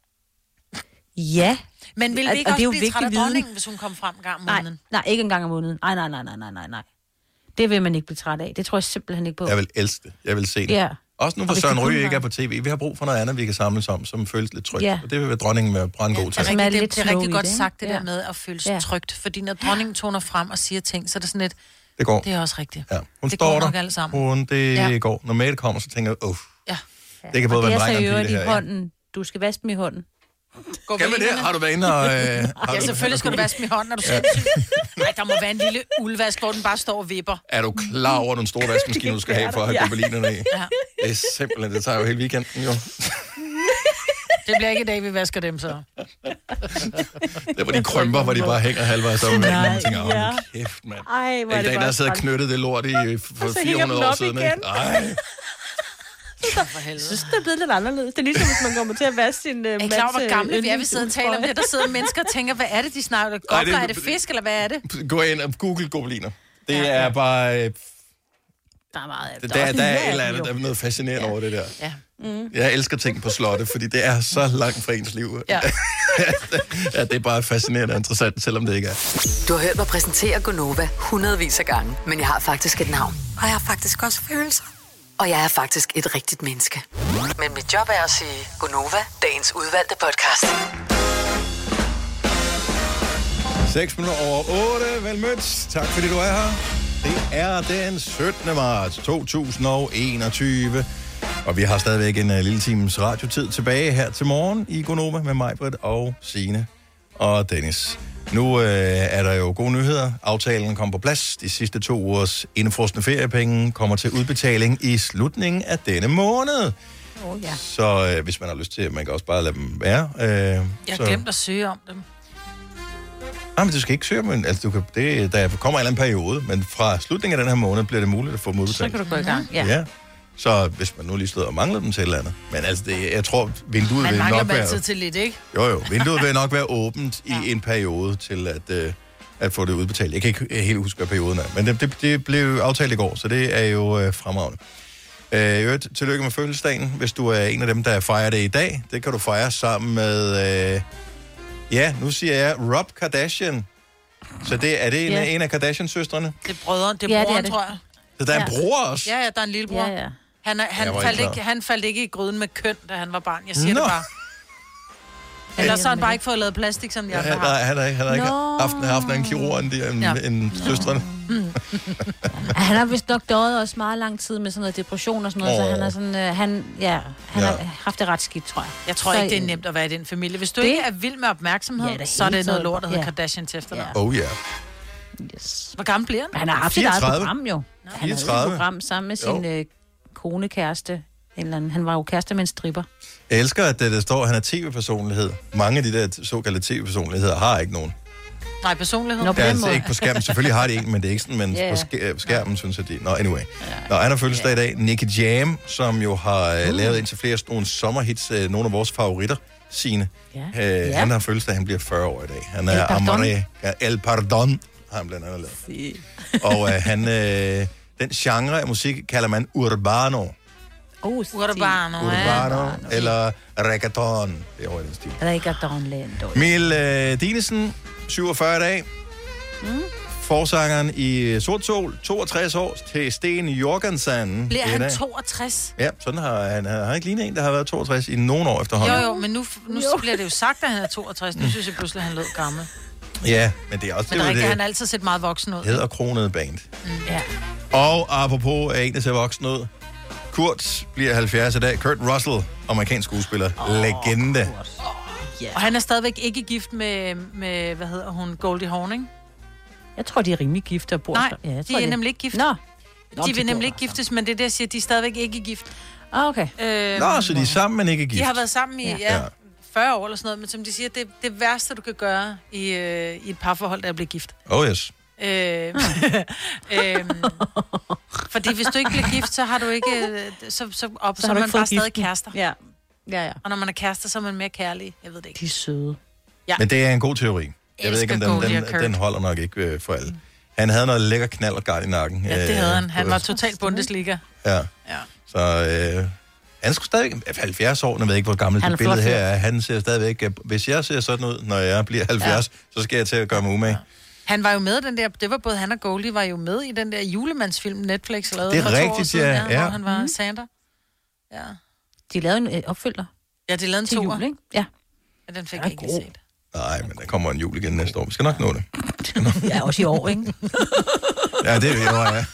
Ja. Men ville Og- vi ikke og det er også jo blive træt af vigtig viden. dronningen, hvis hun kom frem en gang om Nej, måneden? nej, ikke en gang om måneden. Nej, nej, nej, nej, nej, nej, nej. Det vil man ikke blive træt af. Det tror jeg simpelthen ikke på. Jeg vil elske det. Jeg vil se det. Ja. Også nu, Og hvor hvis Søren det kun Ryge ikke var- er på tv. Vi har brug for noget andet, vi kan samles om, som føles lidt trygt. Ja. Og det vil være dronningen med brandgod Det til. er, Som er rigtig, det, lidt det er slow rigtig i godt det, ikke? sagt, det Ja. der med at føle sig Ja. trygt. Fordi når dronningen toner frem og siger ting, så er det sådan lidt, Det går. det er også rigtigt. Ja. Hun det står går der. nok alle sammen. Hun, det Ja. ja. går. Når Mette kommer, så tænker jeg, uff. Ja. Det kan både Og være det en er dreng så og i en pige, øvrigt det i her. Ja. hånden. Du skal vaske dem i hånden. Kan man det? Har du været inde og... Øh, har Ja, du- selvfølgelig skal du vaske dem i hånden, når du ser Nej, der må være en lille uldvask, hvor den bare står og vipper. Er du klar over den store vaskemaskine, du skal have for at have Ja. gobelinerne i? Ja. Det er simpelthen, det tager jo hele weekenden, jo. Det bliver ikke i dag, vi vasker dem så. Det var de krømper, hvor de bare hænger halvvejs om. Nej, Man tænker, ja. åh, kæft, mand. Ej, hvor er I det dag, der bare sidder træls. knyttet det lort i øh, for Og så hænger fire hundrede den år op siden. igen. Ikke? Ej. Jeg synes, det er blevet lidt anderledes. Det er ligesom, hvis man kommer til at vaske sin uh, Er I klar over, hvor gamle vi er? Vi sidder og taler om det. Der sidder mennesker og tænker, hvad er det, de snakker? Ej, det- Gobler, er det fisk, eller hvad er det? Gå ind og google gobeliner. Det ja, er bare... Øh, Der er meget. det, der, der er et eller andet, der er noget fascinerende ja. over det der. Ja. Mm. Jeg elsker ting på slottet, fordi det er så langt fra ens liv. Ja. Ja, det er bare fascinerende og interessant, selvom det ikke er. Du har hørt mig præsentere Gonova hundredvis af gange, men jeg har faktisk et navn. Og jeg har faktisk også følelser. Og jeg er faktisk et rigtigt menneske. Men mit job er at sige Gonova, dagens udvalgte podcast. seks minutter over otte. Velmødt. Tak fordi du er her. Det er den syttende marts to tusind og enogtyve. Og vi har stadigvæk en uh, lille times radiotid tilbage her til morgen i Gonova med mig, Britt og Signe og Dennis. Nu øh, er der jo gode nyheder. Aftalen kommer på plads. De sidste to ugers indefrosne feriepenge kommer til udbetaling i slutningen af denne måned. Oh, ja. Så øh, hvis man har lyst til, man kan også bare lade dem være. Øh, Jeg har så... glemt at søge om dem. Nej, men du skal ikke søge, men altså, du kan, det, der kommer en eller anden periode, men fra slutningen af den her måned bliver det muligt at få dem Så udbetalt. kan du gå i gang. Ja. Ja. Så hvis man nu lige stod og manglede dem til et eller andet. Men altså, det, jeg tror, vinduet Man vil mangler nok dem være... altid til lidt, ikke? Jo, jo. Vinduet vil nok være åbent i en periode til at, øh, at få det udbetalt. Jeg kan ikke helt huske, hvad perioden er. Men det, det, det blev aftalt i går, så det er jo øh, fremragende. Øh, øvrigt, tillykke med fødselsdagen. Hvis du er en af dem, der fejrer det i dag, det kan du fejre sammen med... Øh, ja, nu siger jeg Rob Kardashian. Så det, er det en, Ja. en af Kardashian-søstrene? Det er brødren, det er Ja, det er broren, det. tror jeg. Så der er en Ja. bror også? Ja, ja, der er en lillebror. Ja, ja. Han, er, han, Jeg var faldt ikke ikke, klar. han faldt ikke i gryden med køn, da han var barn. Jeg siger Nå. det bare. Eller så har han bare ikke fået lavet plastik, som de Ja, andre han, har. han, har ikke, han har ikke Nå. haft, haft en kirurg end, de, end, Ja. end søstrene. Han har vist nok døjet også meget lang tid med sådan noget depression og sådan noget, oh. så Åh. han er sådan, øh, han, ja, han Ja. har haft det ret skidt, tror jeg. Jeg tror Så- ikke, det er nemt at være i den familie. Hvis du Det- ikke er vild med opmærksomhed, Ja, det er så er det helt noget taget- lort, der hedder ja. Kardashian til efternavn. Ja. Oh ja. Yes. Hvor gammel bliver han? Han har haft sit eget fireogtredive. program jo. Han har jo fireogtredive. et program sammen med sin øh, kone, kæreste, eller anden. Han var jo kæreste med en stripper. Jeg elsker, at det, der står, at han er tv-personlighed. Mange af de der såkaldte tv-personligheder har ikke nogen. Nej, personlighed. Nå, på Ja, den altså måde. ikke på skærmen. Selvfølgelig har de en, men det er ikke sådan, men Ja. på sk- skærmen synes jeg, de... Nå, anyway. Nå, han har fødselsdag i dag. Nicky Jam, som jo har uh. lavet indtil flere sådan nogle sommerhits, uh, nogle af vores favoritter, Signe. Ja. Uh, Ja. Han har fødselsdag, han bliver fyrre år i dag. Han El er Pardon. Amore. Ja, El Pardon har han blandt andet lavet. Og uh, han, uh, den genre af musik kalder man urbano. Oh, Urbano, Urbano eller reggaeton. Det er over i den stil. Reggaetonland. Mil uh, Dinesen, syvogfyrre i dag. Mm. Forsangeren i Sort Sol, toogtres år, til Sten Jorgensen. Bliver i han dag. toogtres? Ja, sådan har han. Han har ikke lignet en, der har været toogtres i nogle år efterhånden. Jo, jo, men nu, nu jo. bliver det jo sagt, at han er toogtres. Nu synes jeg pludselig, at han lød gammel. Ja, men det er også Men det er det, rigtigt, det han har altid set meget voksen ud. hedder kronet band. Mm. Ja. Og apropos af en, der ser voksen ud. Kurt bliver halvfjerds i dag. Kurt Russell, amerikansk skuespiller. Oh, legende. Yeah. Og han er stadigvæk ikke gift med, med hvad hedder hun, Goldie Hawn, ikke? Jeg tror, de er rimelig gift og bor. Nej, ja, jeg de tror, er det- nemlig ikke gift. Nå. De vil nemlig ikke giftes, men det er det, jeg siger, de er stadigvæk ikke gift. Ah, okay. Øhm, Nå, så de er sammen, men ikke gift. De har været sammen i Ja. ja. Ja. fyrre år eller sådan noget, men som de siger, det, det værste, du kan gøre i, øh, i et parforhold, er at blive gift. Oh yes. Øh, øh, fordi hvis du ikke bliver gift, så har du ikke, øh, så, så, op, så, så har er du man ikke fået bare stadig giften. kærester. Ja. Ja, ja. Og når man er kærester, så er man mere kærlig. Jeg ved det ikke. De er søde. Ja. Men det er en god teori. Jeg ved ikke, om Elsker den, Goldie og den, Kurt. den holder nok ikke øh, for alle. Han havde noget lækker knald og gard i nakken. Ja, det havde han. Han Øh, var totalt Bundesliga. Ja. Ja. Så øh, han skulle stadigvæk... halvfjerds år, jeg ved ikke, hvor gammel Han det er flot billede her fyr. er. Han ser stadigvæk... øh, Hvis jeg ser sådan ud, når jeg bliver halvfjerds, ja. så skal jeg til at gøre mig umage. Han var jo med i den der, det var både han og Goldie var jo med i den der julemandsfilm, Netflix lavede Det er for to år rigtigt, siden, ja, ja. hvor han var Mhm. Santa. Ja. De lavede en øh, opfølger Ja, de lavede en til toer. jul, ikke? Ja. Ja, den fik Den er jeg ikke god. set. Nej, men der kommer en jul igen næste år. Vi skal nok nå det. Ja, også i år, ikke? Ja, det er jo, ja. Kæft,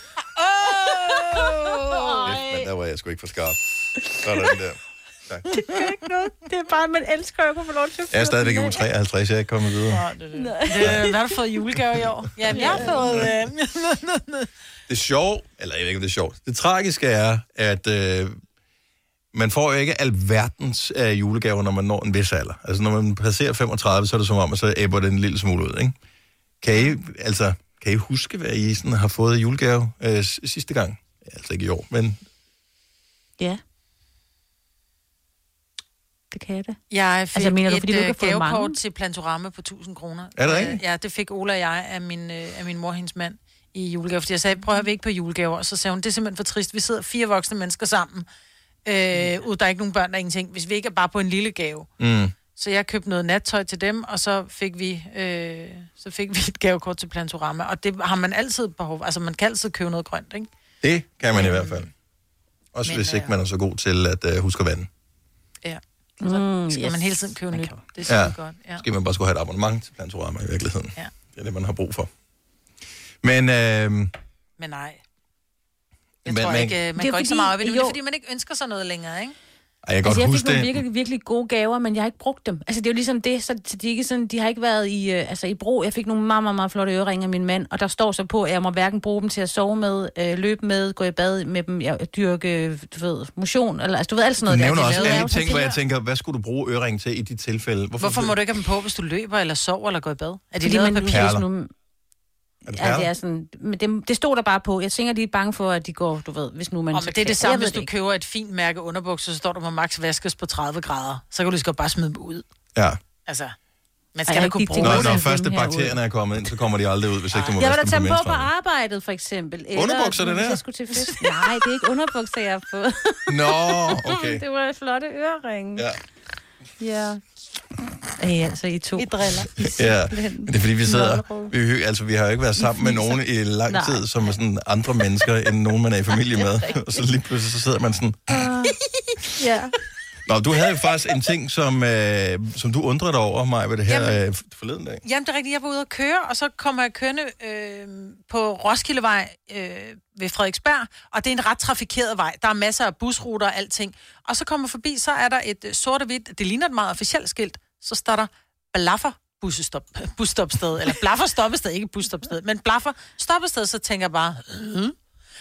men der var jeg sgu ikke for skarp. Sådan der. Tak. Det er ikke noget. Det er bare, man elsker at kunne få lov til at Jeg er stadigvæk i uge treoghalvtreds, jeg er ikke kommet videre. Det, hvad har du fået i julegave i år? Ja, jeg har fået... Øh... Det sjove, eller jeg ved ikke, om det er sjovt. Det tragiske er, at øh, man får jo ikke alverdens øh, julegaver, når man når en vis alder. Altså, når man passerer femogtredive, så er det som om, at så æbber det en lille smule ud, ikke? Kan I, altså, kan I huske, hvad I sådan har fået i julegave øh, sidste gang? Altså ikke i år, men... Ja. Det kan jeg da. Jeg fik Altså, mener du, et fordi du ikke har øh, fået gavekort mange? til Plantorama på tusind kroner. Er det Øh, rigtigt? Ja, det fik Ola og jeg af min, øh, af min mor og hendes mand i julegave. Fordi jeg sagde, prøv at høre, vi er ikke på julegaver. Og så sagde hun, det er simpelthen for trist. Vi sidder fire voksne mennesker sammen. Øh, ud, der er ikke nogen børn, der er ingenting. Hvis vi ikke er bare på en lille gave. Mm. Så jeg købte noget nattøj til dem, og så fik vi, øh, så fik vi et gavekort til Plantorama. Og det har man altid behov. Altså, man kan altid købe noget grønt, ikke? Det kan man i hvert fald. Også Men, hvis ikke øh, man er så god til at øh, huske at vande. Ja. Så Mm, skal yes. man hele tiden købe nyt. Det er Ja. super godt. Ja. Skal man bare skulle have et abonnement til Plantorama i virkeligheden. Ja. Det er det, man har brug for. Men... Øh, Men nej. Jeg Men tror man- ikke, øh, man Det går er ikke så fordi- meget op i det, men det jo. er fordi, man ikke ønsker sig noget længere, ikke? ej, jeg kan Altså, godt jeg huske fik nogle det. virkelig, virkelig gode gaver, men jeg har ikke brugt dem. Altså, det er jo ligesom det, så de, er ikke sådan, de har ikke været i, øh, altså, i brug. Jeg fik nogle meget, meget, meget flotte øreringe af min mand, og der står så på, at jeg må hverken bruge dem til at sove med, øh, løbe med, gå i bad med dem, jeg, dyrke, du ved, motion, eller altså, du ved, alt sådan Du noget. nævner der. også Det er alle jo de ting, så hvor jeg fint. tænker, hvad skulle du bruge ørering til i de tilfælde? Hvorfor, Hvorfor må du ikke have dem på, hvis du løber, eller sover, eller går i bad? Er de Fordi lavet af man, papir? Perler. hvis nu, Er det ja, det perler? er sådan, men det, det stod der bare på. Jeg tænker, de er bange for, at de går, du ved, hvis nu man... Og så men det er kan- det samme, jeg ved hvis du ikke. køber et fint mærke underbukser, så står der, må max vaskes på tredive grader. Så kan du lige så godt bare smide dem ud. Ja. Altså, man Ej, skal jeg da kunne gik til bruge Når, Bruger når dem første dem herude. bakterierne er kommet ind, så kommer de aldrig ud, hvis ikke du må Jeg vil vaske da dem tage på dem på på menstruelle. arbejdet, for eksempel. Eller, Underbukser, det hvis der? jeg skulle til fest. Nej, det er ikke underbukser, jeg har fået. Nå, okay. Det var flotte øreringe. Ja. Ja. Ej, altså, I to. I driller. Ja, men det er fordi, vi sidder... Vi, hy- altså, vi har jo ikke været sammen med nogen i lang Nej. tid, som er sådan andre mennesker, end nogen, man er i familie med. Og så lige pludselig, så sidder man sådan... Ja. Nå, du havde jo faktisk en ting, som, øh, som du undrede dig over, mig ved det her øh, forleden dag. Jamen, det er rigtigt. Jeg var ude at køre, og så kommer jeg kørende øh, på Roskildevej øh, ved Frederiksberg, og det er en ret trafikeret vej. Der er masser af busruter og alting. Og så kommer jeg forbi, så er der et øh, sort og hvidt, det ligner et meget officielt skilt, så står der Blaffer busstop, busstopsted, eller Blaffer stoppested, ikke busstopsted, men Blaffer stoppested, så tænker jeg bare, øh,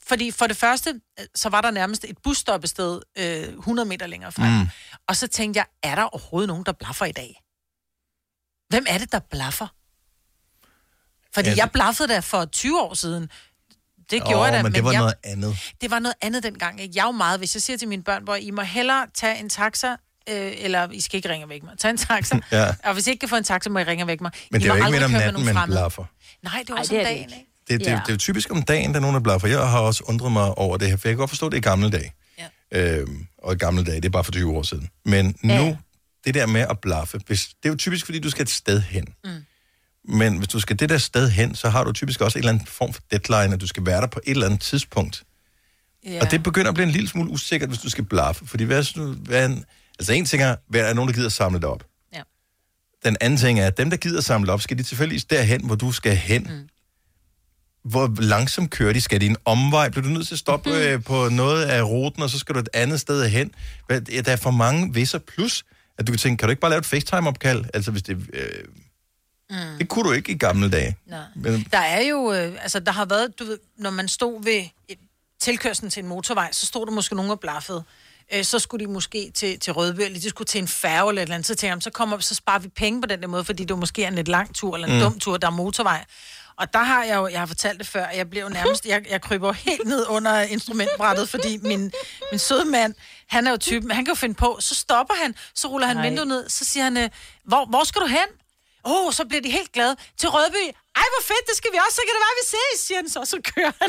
fordi for det første, så var der nærmest et busstoppested øh, hundrede meter længere frem. Mm. Og så tænkte jeg, er der overhovedet nogen, der blaffer i dag? Hvem er det, der blaffer? Fordi ja, jeg blaffede der for tyve år siden. Det gjorde oh, jeg da, men, men det var jeg, noget andet. Det var noget andet dengang. Ikke? Jeg er jo meget, hvis jeg siger til mine børn, hvor I må hellere tage en taxa, øh, eller I skal ikke ringe væk mig. Tag en taxa, ja. Og hvis I ikke kan få en taxa, må I ringe væk mig. Men I det er jo ikke mere om natten, man fremmede. blaffer. Nej, det var også om dagen, ikke? Det, det, ja. det, det er jo typisk om dagen, der er nogen, der blaffer. Jeg har også undret mig over det her, for jeg kan godt forstå det i gamle dage. Ja. Øhm, og i gamle dage, det er bare for tyve år siden. Men nu, ja. det der med at blaffe, hvis, det er jo typisk, fordi du skal et sted hen. Mm. Men hvis du skal det der sted hen, så har du typisk også en eller anden form for deadline, at du skal være der på et eller andet tidspunkt. Yeah. Og det begynder at blive en lille smule usikkert, hvis du skal blaffe. Fordi hvad, hvad en, altså en ting er, hvad er nogen, der gider samle det op. Ja. Den anden ting er, at dem, der gider samle op, skal de tilfældigvis derhen, hvor du skal hen. Mm. Hvor langsomt kører de? Skal de en omvej? Bliver du nødt til at stoppe mm. øh, på noget af ruten, og så skal du et andet sted hen? Der er for mange visser. Plus, at du kan tænke, kan du ikke bare lave et FaceTime-opkald? Altså hvis det... Øh, Mm. Det kunne du ikke i gamle dage. Men... Der er jo, øh, altså der har været, du ved, når man stod ved et, tilkørslen til en motorvej, så stod der måske nogen og blaffede. Øh, så skulle de måske til, til Rødby, eller de skulle til en færge eller et eller andet. Så tænkte jeg, så kommer så sparer vi penge på den der måde, fordi det måske er en lidt lang tur, eller en mm. dum tur, der er motorvej. Og der har jeg jo, jeg har fortalt det før, jeg blev nærmest, jeg, jeg kryber helt ned under instrumentbrættet, fordi min, min søde mand, han er jo typen, han kan jo finde på, så stopper han, så ruller han vinduet ned, så siger han, hvor, hvor skal du hen? Åh, oh, så bliver de helt glade. Til Rødby. Ej, hvor fedt, det skal vi også. Så kan det være, vi ses, siger han så. Så kører han.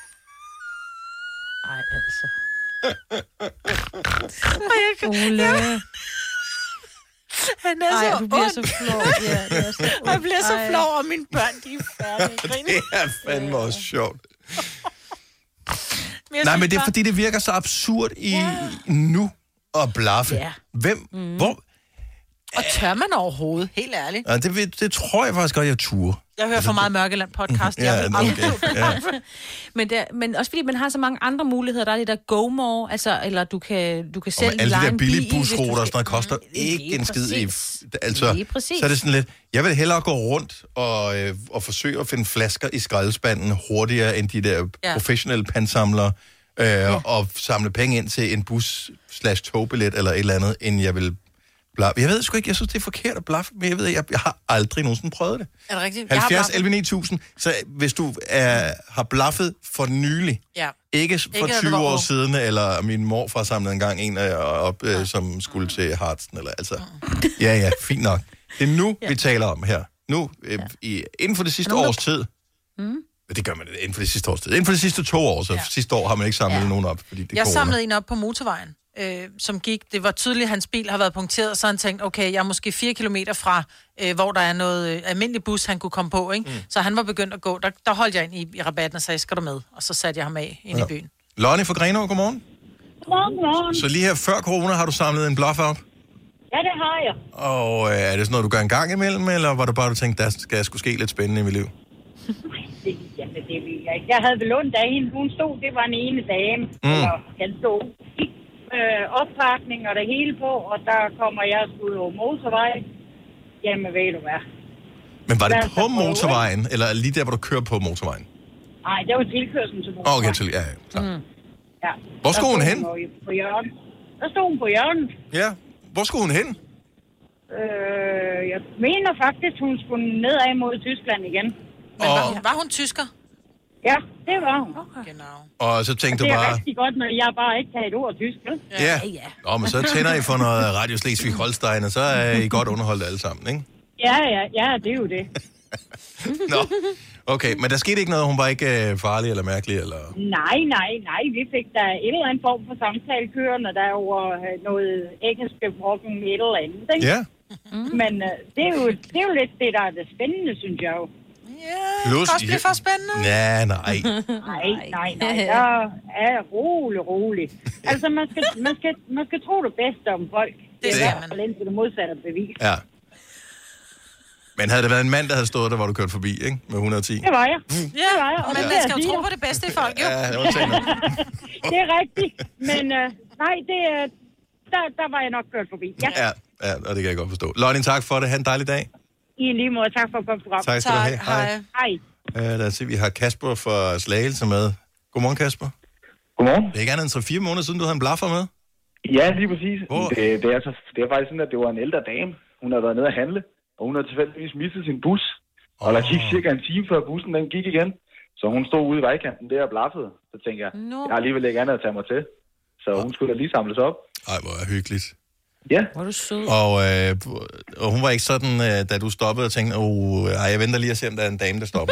Ej, altså. Ole. Ja. Han er Ej, så du bliver ond. så flov. Ja, det er så jeg bliver så flov, og mine børn, de er færdige. Det er fandme også sjovt. Men Nej, men det er, fordi det virker så absurd i ja. nu at blaffe. Ja. Hvem? Mm. Hvor... Og tør man overhovedet, helt ærligt? Ja, det, det tror jeg faktisk godt, jeg turde. Jeg hører for meget Mørkeland-podcast. Ja, okay. Ja. men, der, men også fordi man har så mange andre muligheder. Der er det der GoMore, altså, eller du kan, du kan selv lege en bil. Alle de der billige busruter og sådan noget koster mm, ikke en skid i. Altså, så er det sådan lidt, jeg vil hellere gå rundt og, øh, og forsøge at finde flasker i skraldespanden hurtigere end de der ja. professionelle pansamlere, øh, ja. og samle penge ind til en bus-slash-togbillet eller et eller andet, end jeg vil... Jeg ved sgu ikke, jeg synes, det er forkert at blaffe, men jeg ved, jeg, jeg har aldrig nogensinde prøvet det. Er det rigtigt? halvfjerds elleve ni tusind, så hvis du er, har blaffet for nylig, ja. ikke for ikke tyve år siden, eller min morfar samlede engang en op, ja. som skulle til Hartsen, eller altså. Ja, ja, fint nok. Det er nu, ja. vi taler om her. Nu, ja. i, inden for det sidste års tid. Mm. Det gør man inden for det sidste års tid. Inden for de sidste to år, så ja. sidste år har man ikke samlet ja. nogen op, fordi det er Jeg corona. samlede en op på motorvejen. Øh, som gik, det var tydeligt, at hans bil har været punkteret, så han tænkte, okay, jeg er måske fire kilometer fra, øh, hvor der er noget øh, almindelig bus, han kunne komme på, ikke? Mm. Så han var begyndt at gå. Der, der holdt jeg ind i, i rabatten og sagde, skal du med? Og så satte jeg ham af ind ja. i byen. Lonnie fra Grenaa, godmorgen. Godmorgen, godmorgen. Så lige her før corona har du samlet en bluff op? Ja, det har jeg. Og øh, er det sådan noget, du gør en gang imellem, eller var det bare, du tænkte, der skal skulle ske lidt spændende i mit liv? det, altså, det ved jeg ikke. Jeg havde vel ondt af hende. Hun stod, det var en ene dame, mm. eller han stod øh, oppakning og det hele på, og der kommer jeg ud over motorvej. Jamen, ved du hvad? Men var det på motorvejen, eller lige der, hvor du kører på motorvejen? Nej, det var tilkørslen til motorvejen. Okay, til, ja, ja. Mm. ja. Hvor skulle hun hen? På hjørnet. Der stod hun på hjørnet. Ja, hvor skulle hun hen? Øh, jeg mener faktisk, hun skulle nedad mod Tyskland igen. Men og... var, var hun tysker? Ja, det var hun. Okay. Genau. Og så tænkte du bare... Det er rigtig godt, når jeg bare ikke kan et ord tysk, vel? Ja. ja. Nå, men så tænder I for noget Radio Slesvig-Holstein, og så er I godt underholdt alle sammen, ikke? Ja, ja, ja, det er jo det. Nå, okay, men der skete ikke noget, hun var ikke øh, farlig eller mærkelig, eller... Nej, nej, nej, vi fik da en eller anden form for samtale kørende, der var noget engelske brokken et eller andet, ikke? Ja. Mm. Men øh, det, er jo, det er jo lidt det, der er det spændende, synes jeg jo. Ja, det kan også blive for spændende. Ja, nej. nej, nej, nej. Der er rolig, rolig. Altså, man skal, man, skal, man skal tro det bedste om folk. Det skal man. Det er indtil det modsatte bevis. Ja. Men havde det været en mand, der havde stået der, hvor du kørte forbi, ikke? Med et hundrede og ti? Det var jeg. Mm. Ja, det var jeg. Og men man skal jo tro på det bedste i folk, jo. Ja, det var tænkt. Det er rigtigt. Men øh, nej, det, der, der var jeg nok kørt forbi. Ja. ja, ja, og det kan jeg godt forstå. Lonnie, tak for det. Ha' en dejlig dag. I lige måde. Tak for et godt program. Tak skal tak. du have. Hej. Hej. Uh, lad os se, vi har Kasper fra Slagelse med. Godmorgen, Kasper. Godmorgen. Det er ikke andet end tre-fire måneder siden, du havde en blaffer med? Ja, lige præcis. Hvor? Det, det, er så, det er faktisk sådan, at det var en ældre dame. Hun havde været nede at handle, og hun havde tilfældigvis mistet sin bus. Og der gik cirka en time før bussen, den gik igen. Så hun stod ude i vejkanten der og blaffede. Så tænkte jeg, no. jeg har alligevel ikke andet at tage mig til. Så hun skulle da lige samles op. Ej, hvor er hyggeligt. Ja. Hvor er du sød. Og, øh, og hun var ikke sådan, øh, da du stoppede og tænkte, åh, oh, jeg venter lige at se, om der er en dame, der stopper.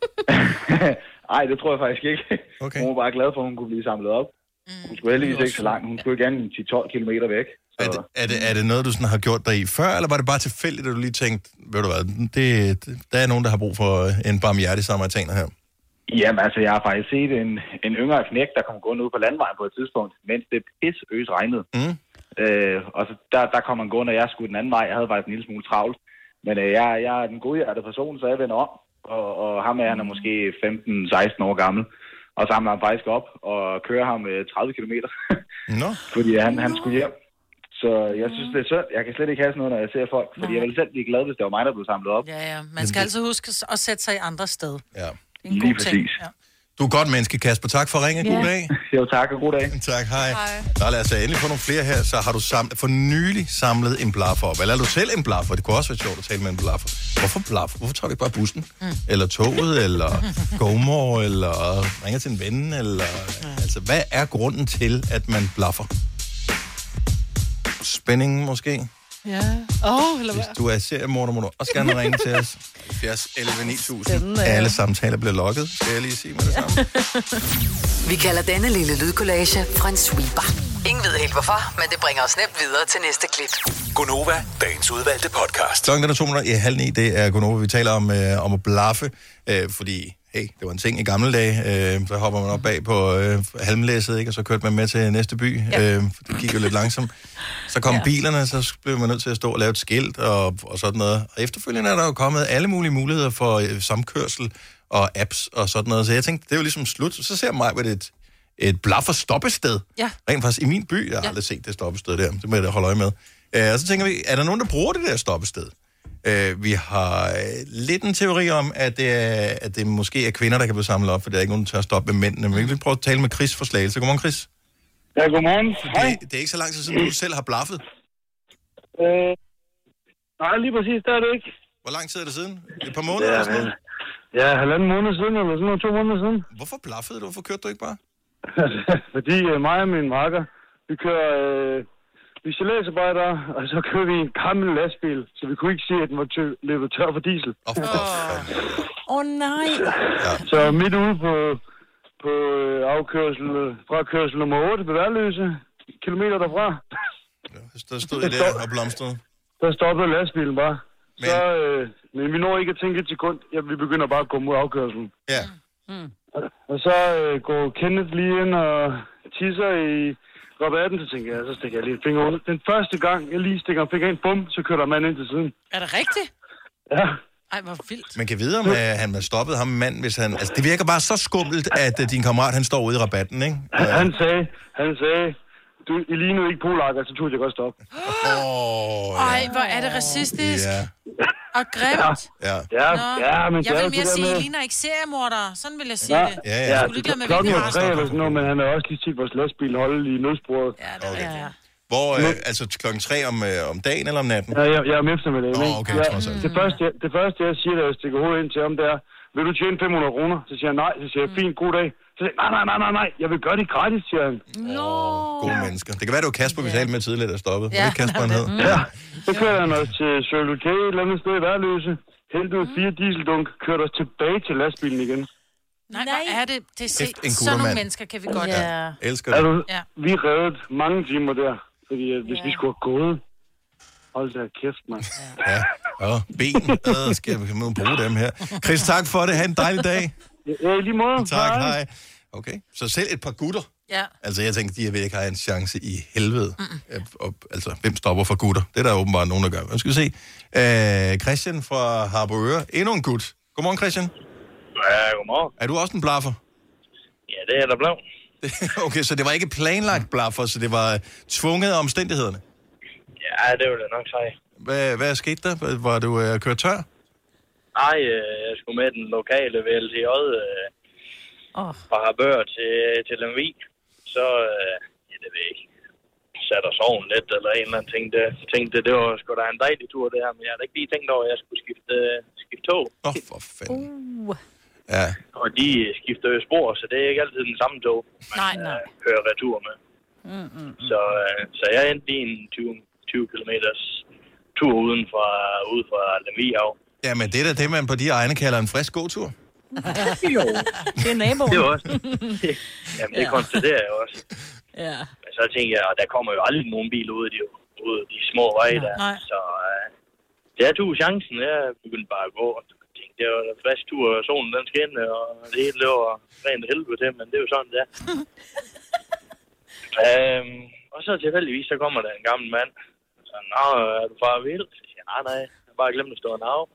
Nej, det tror jeg faktisk ikke. Okay. Hun var bare glad for, at hun kunne blive samlet op. Hun skulle heldigvis ikke så langt. Hun skulle gerne ti til tolv kilometer væk. Er det, er, det, er det noget, du sådan har gjort dig i før, eller var det bare tilfældigt, at du lige tænkte, ved du hvad, det, der er nogen, der har brug for en barmhjertig samaritaner her? Jamen altså, jeg har faktisk set en, en yngre knæk, der kom gående ud på landvejen på et tidspunkt, mens det pisseøs regnede. Mm. Øh, og så der, der kom han gående, og jeg skulle den anden vej. Jeg havde faktisk en lille smule travlt. Men øh, jeg, jeg er den godhjertede person, så jeg vender om. Og, og ham er, han er måske femten seksten år gammel. Og samler ham faktisk op og kører ham tredive kilometer. No. Fordi han, han skulle hjem. Så jeg synes, det er synd. Jeg kan slet ikke have sådan noget, når jeg ser folk. Fordi jeg ville selv blive glad, hvis det var mig, der blev samlet op. Ja, ja. Man skal altid huske at sætte sig i andre sted. Ja. En Lige god præcis. ting. Ja. Du er godt menneske, Kasper. Tak for ringen. God dag. Jo, tak og god dag. Tak, hej. Hej. Nå, lad os endelig få nogle flere her. Så har du samlet, for nylig samlet en blaffer op. Eller er du selv en blaffer? Det kunne også være sjovt at tale med en blaffer. Hvorfor blaffer? Hvorfor tager du ikke bare bussen? Mm. Eller toget? Eller GoMore? Eller ringer til en ven? Eller, altså, hvad er grunden til, at man blaffer? Spændingen måske? Ja. Åh, oh, eller hvad? Hvis du er seriemorder, må du også gerne ringe til os. halvfjerds elleve ni tusind. Alle samtaler bliver logget, skal jeg lige sige med det samme. Vi kalder denne lille lydkollage en sweeper. Ingen ved helt hvorfor, men det bringer os nemt videre til næste klip. Gonova, dagens udvalgte podcast. Klokken er to minutter i halv ni, det er Gonova. Vi taler om, øh, om at blaffe, øh, fordi hey, det var en ting i gamle dage. Øh, så hopper man op bag på øh, halmlæsset, ikke? Og så kørte man med til næste by. Ja. Øh, det gik jo lidt langsomt. Så kom ja. bilerne, så blev man nødt til at stå og lave et skilt og, og sådan noget. Og efterfølgende er der jo kommet alle mulige muligheder for øh, samkørsel og apps og sådan noget. Så jeg tænkte, det er jo ligesom slut. Så ser mig, hvad det er et, et blaffer stoppested. Ja. Rent faktisk i min by, jeg har ja. aldrig set det stoppested der. Det må jeg da holde øje med. Øh, og så tænker vi, er der nogen, der bruger det der stoppested? Uh, vi har uh, lidt en teori om, at det, er, at det måske er kvinder, der kan blive samlet op, for der er ikke nogen, der tør at stoppe med mændene. Men vi vil prøve at tale med Chris for Slagelse. Godmorgen, Chris. Ja, godmorgen. Hej. Det, det er ikke så lang tid siden, du selv har blaffet. Øh, nej, lige præcis, det er det ikke. Hvor lang tid er det siden? Et par måneder ja, eller sådan noget? Ja, halvanden måned siden, eller sådan noget, to måneder siden. Hvorfor blaffede du? Hvorfor kørte du ikke bare? Fordi uh, mig og min makker, vi kører... Øh, Vi er salæsarbejdere, og så kører vi en gammel lastbil, så vi kunne ikke se, at den var tør, løbet tør for diesel. Åh oh. oh, nej. Ja. Så midt ude på, på afkørsel, frakørsel nummer otte på Værløse, kilometer derfra. Ja, der stod I der og blomstrede. Der stoppede lastbilen bare. Men, så, øh, men vi når ikke at tænke et sekund. Ja, vi begynder bare at gå mod afkørselen. Ja. Mm. Og så øh, går Kenneth lige ind og tisser i... rabatten, så tænker jeg, så stikker jeg lige en finger under. Den første gang, jeg lige stikker en finger ind, bum, så kører der mand ind til siden. Er det rigtigt? Ja. Ej, hvor vildt. Man kan vide, om uh, han har stoppet ham mand, hvis han... Altså, det virker bare så skummelt, at uh, din kammerat, han står ude i rabatten, ikke? Uh. Han sagde, han sagde, du, I lige nu ikke polakker, så turde jeg godt stoppe. Åh, oh, ja. Ej, hvor er det racistisk. Ja. Og grimt. Ja. Ja, ja, men jeg vil det mere sige, med... I ligner ikke seriemordere. Sådan vil jeg sige ja. det. Ja, ja. ja Skulle ikke lade med klokken virkelig er tre eller sådan noget, men han har også lige set vores lastbil holde i nødsporet. Ja, det okay. er Hvor, øh, altså klokken tre om, øh, om dagen eller om natten? Ja, jeg, jeg er med eftermiddagen. Åh, oh, okay, ja, trods alt. det, første, jeg, det første, jeg siger, da jeg stikker hovedet ind til ham, det er, vil du tjene fem hundrede kroner? Så siger jeg nej. Så siger jeg, fint, god dag. Så siger jeg, nej, nej, nej, nej, nej, jeg vil gøre det gratis, siger han. No. Gode mennesker. Det kan være, det var Kasper, vi talte med tidligere, der stoppede. Ja. Var det Kasper, han hed? Ja, så kører han os til Circle K, et eller andet sted i Værløse. Hentede ud fire dieseldunk, kørte os tilbage til lastbilen igen. Nej, nej. Er det, det er set. En Sådan nogle mennesker kan vi godt. Ja. Ja. Elsker det. Altså, ja. Vi reddede mange timer der, fordi at hvis ja. vi skulle have gået, hold da kæft, mand. Ja, ja. Ben, øh, skal vi må bruge dem her. Chris, tak for det. Ha' en dejlig dag. Ja, i lige måde. Tak, hej. hej. Okay, så selv et par gutter. Ja. Altså, jeg tænkte, de vil ikke have en chance i helvede. Mm. Og, altså, hvem stopper for gutter? Det er der åbenbart nogen, der gør. Hvad skal vi se? Øh, Christian fra Harboøre. Endnu en gut. Godmorgen, Christian. Ja, godmorgen. Er du også en blaffer? Ja, det er der blevet. Okay, så det var ikke planlagt blaffer, så det var tvunget af omstændighederne? Ja, det vil jeg nok sige. Hvad, hvad skete der? Var du uh, kørt tør? Nej, øh, jeg skulle med den lokale V L T J øh, oh. fra Harbør til, til Lemvig, så, øh, ja, det ved jeg ikke, satte os oven lidt, eller en eller anden ting. Det, tænkte, det var sgu da en dejlig tur, det her, men jeg havde ikke lige tænkt over, at jeg skulle skifte, skifte tog. Åh, oh, for fanden. Uh. Ja. Og de skifter jo spor, så det er ikke altid den samme tog, man nej, nej. Øh, kører retur med. Mm, mm, mm. Så, øh, så jeg endte lige en tyve, tyve kilometers tur uden fra, ude fra Lemvig af. Ja, men det er da det, man på de egne kalder en frisk gåtur. Jo. Det er naboen. Det er også. Jamen, det ja. konstaterer jeg også. Ja. Men så tænker jeg, at der kommer jo aldrig nogen bil ud af de, ud af de små veje der. Nej. Så øh, det er tog chancen. Jeg begyndte bare at gå. Tænkte, det var en frisk tur, og solen den skinne, og det hele løber rent helvede til, men det er jo sådan, det er. øhm, og så tilfældigvis, så kommer der en gammel mand. Så, nå, er du far vild? Så siger jeg, nej, nej, jeg har bare glemt at stå en af.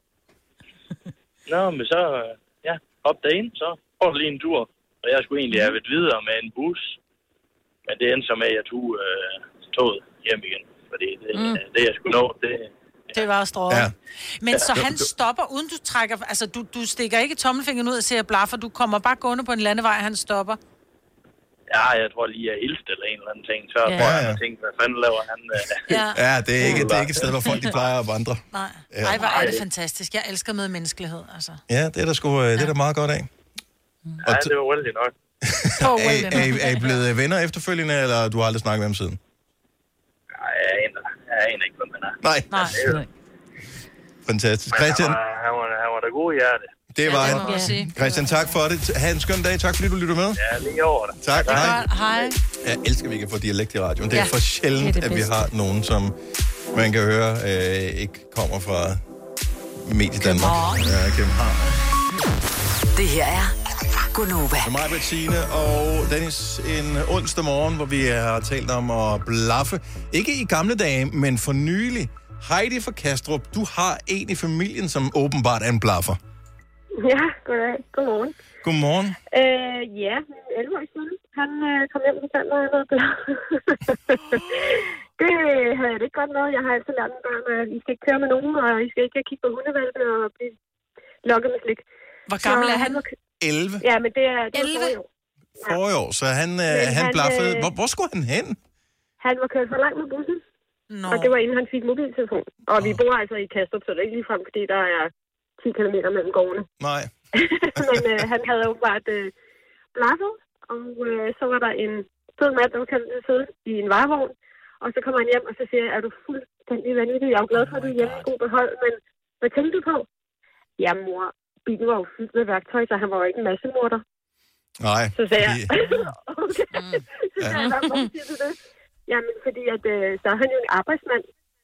Nå, men så, ja, op derind, så får du lige en tur. Og jeg skulle egentlig have været videre med en bus. Men det endte så med, at jeg tog øh, toget hjem igen. Fordi det, mm. det jeg skulle nå, det... Ja. Det var strålet. Ja. Men Ja. så han stopper, uden du trækker... Altså, du, du stikker ikke tommelfingeren ud og siger blaffer. Du kommer bare gående på en landevej, han stopper. Ja, jeg tror lige, jeg hilste eller en eller anden ting. Så Ja. ja. tror jeg, jeg tænkte, hvad fanden laver han? Øh, Ja. Ja, det er ikke, det er ikke et sted, hvor folk de plejer at vandre. Nej. Ja. Ej, hvor er det fantastisk. Jeg elsker med menneskelighed, altså. Ja, det er der sgu, øh, det er der meget godt af. Ja, det var vældig nok. Er, er, I- er I blevet venner efterfølgende, eller du har aldrig snakket med ham siden? Nej, jeg aner, jeg aner ikke, hvad man er. Nej. Nej. Fantastisk. Men Christian, Han var, han var, han var da god i hjertet. det var Ja, han. det må jeg sige. Christian, tak for det. Ha' en skøn dag. Tak fordi du lytter med. Ja, lige over det. Tak. Hej. Hej. Jeg elsker, at vi kan få dialekt i radioen. Det er Ja, for sjældent, det er det at vi bedste. har nogen, som man kan høre øh, ikke kommer fra Mediedanmark. Ja, København. Det her er Gunova. Så mig, Bettine og Dennis, en onsdag morgen, hvor vi har talt om at blaffe. Ikke i gamle dage, men for nylig. Heidi fra Kastrup, du har en i familien, som åbenbart er en blaffer. Ja, goddag. Godmorgen. Godmorgen. Øh, ja, min elleve-årige søn, han øh, kom hjem og fortalte mig, at jeg havde blaffer. Det havde jeg ikke godt med. Jeg har altid lært mine børn, at I skal ikke køre med nogen, og I skal ikke kigge på hundevalpe og blive lokket med slik. Hvor gammel er han? Var... elleve? Ja, men det er, det er elleve? forrige år. Forrige år, så han, øh, Men han han, blaffede. øh, Hvor, hvor skulle han hen? Han var kørt for langt med bussen, Nå. og det var inden han fik mobiltelefon. Og vi bor altså i Kastrup, så det er ikke ligefrem, fordi der er ti kilometer mellem gårdene. Nej. Men øh, han havde jo bare øh, blaffet, og øh, så var der en sød mand, der var kaldt til sidde i en varevogn. Og så kommer han hjem, og så siger jeg, er du fuldstændig vanvittig? Jeg er jo glad for, at du er hjemme i god behold, men hvad tænkte du på? Ja, mor, bilen var jo fyldt med værktøj, så han var jo ikke en massemorder. Nej. Så sagde jeg, fordi- okay. Så sagde jeg, hvorfor siger du det? Jamen, fordi at, øh, så er han jo en arbejdsmand.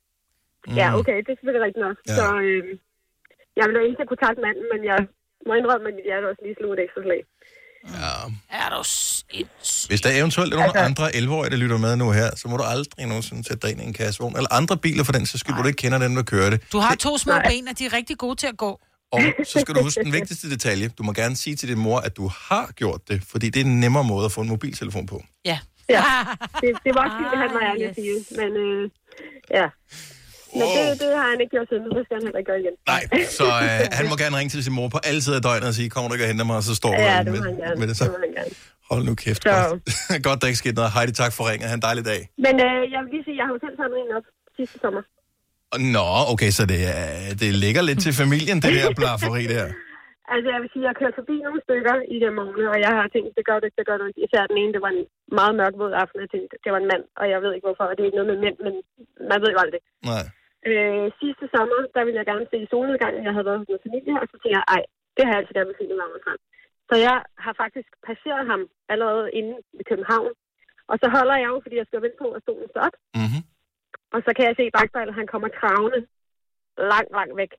Mm. Ja, okay, det er selvfølgelig rigtigt nok. Ja. Så øh, jeg ville jo ikke kunne kontakte manden, men jeg må indrømme, at mit hjerte også lige slog et ekstra slag. Ja. Er du sindssygt? Hvis der eventuelt er nogle altså... andre elleve-årige, der lytter med nu her, så må du aldrig nogensinde sætte dig ind i en kassevogn. Eller andre biler for den så skyld, hvor du ikke kender dem, der kører det. Du har to små ben, og de er rigtig gode til at gå. Og så skal du huske den vigtigste detalje. Du må gerne sige til din mor, at du har gjort det, fordi det er en nemmere måde at få en mobiltelefon på. Ja. Ja, det, det var også fint, at han var ærlig at sige. Men øh, ja. Men det, det har han ikke gjort siden, det skal han heller ikke gøre igen. Nej, så øh, han må gerne ringe til sin mor på alle sider af døgnet og sige, kommer du ikke og henter mig, og så står du Ja, der det må med, han gerne. med det. Så. Det må han gerne. Hold nu kæft. Så- Godt. Godt, der ikke skete noget. Heidi, tak for ringet. Ha' en dejlig dag. Men øh, jeg vil lige sige, at jeg har jo selv samlet en op sidste sommer. Nå, okay, så det, er, det ligger lidt til familien, det der blafferi der. Altså, jeg vil sige, at jeg har kørt forbi nogle stykker i den morgen, og jeg har tænkt, det gør det ikke, det gør det ikke. Især den ene, det var en meget mørk våd aften, jeg tænkte, det var en mand, og jeg ved ikke hvorfor, og det er ikke noget med mænd, men man ved jo aldrig. Nej. Øh, sidste sommer, der ville jeg gerne se solnedgangen, jeg havde været hos min familie, og så tænkte jeg, ej, det har jeg altid gerne vil se noget varmt frem. Så jeg har faktisk passeret ham allerede inde ved København, og så holder jeg jo, fordi jeg skal vente på, at solen står op. Mm-hmm. Og så kan jeg se i bagspejlet, at han kommer kravende langt, langt væk.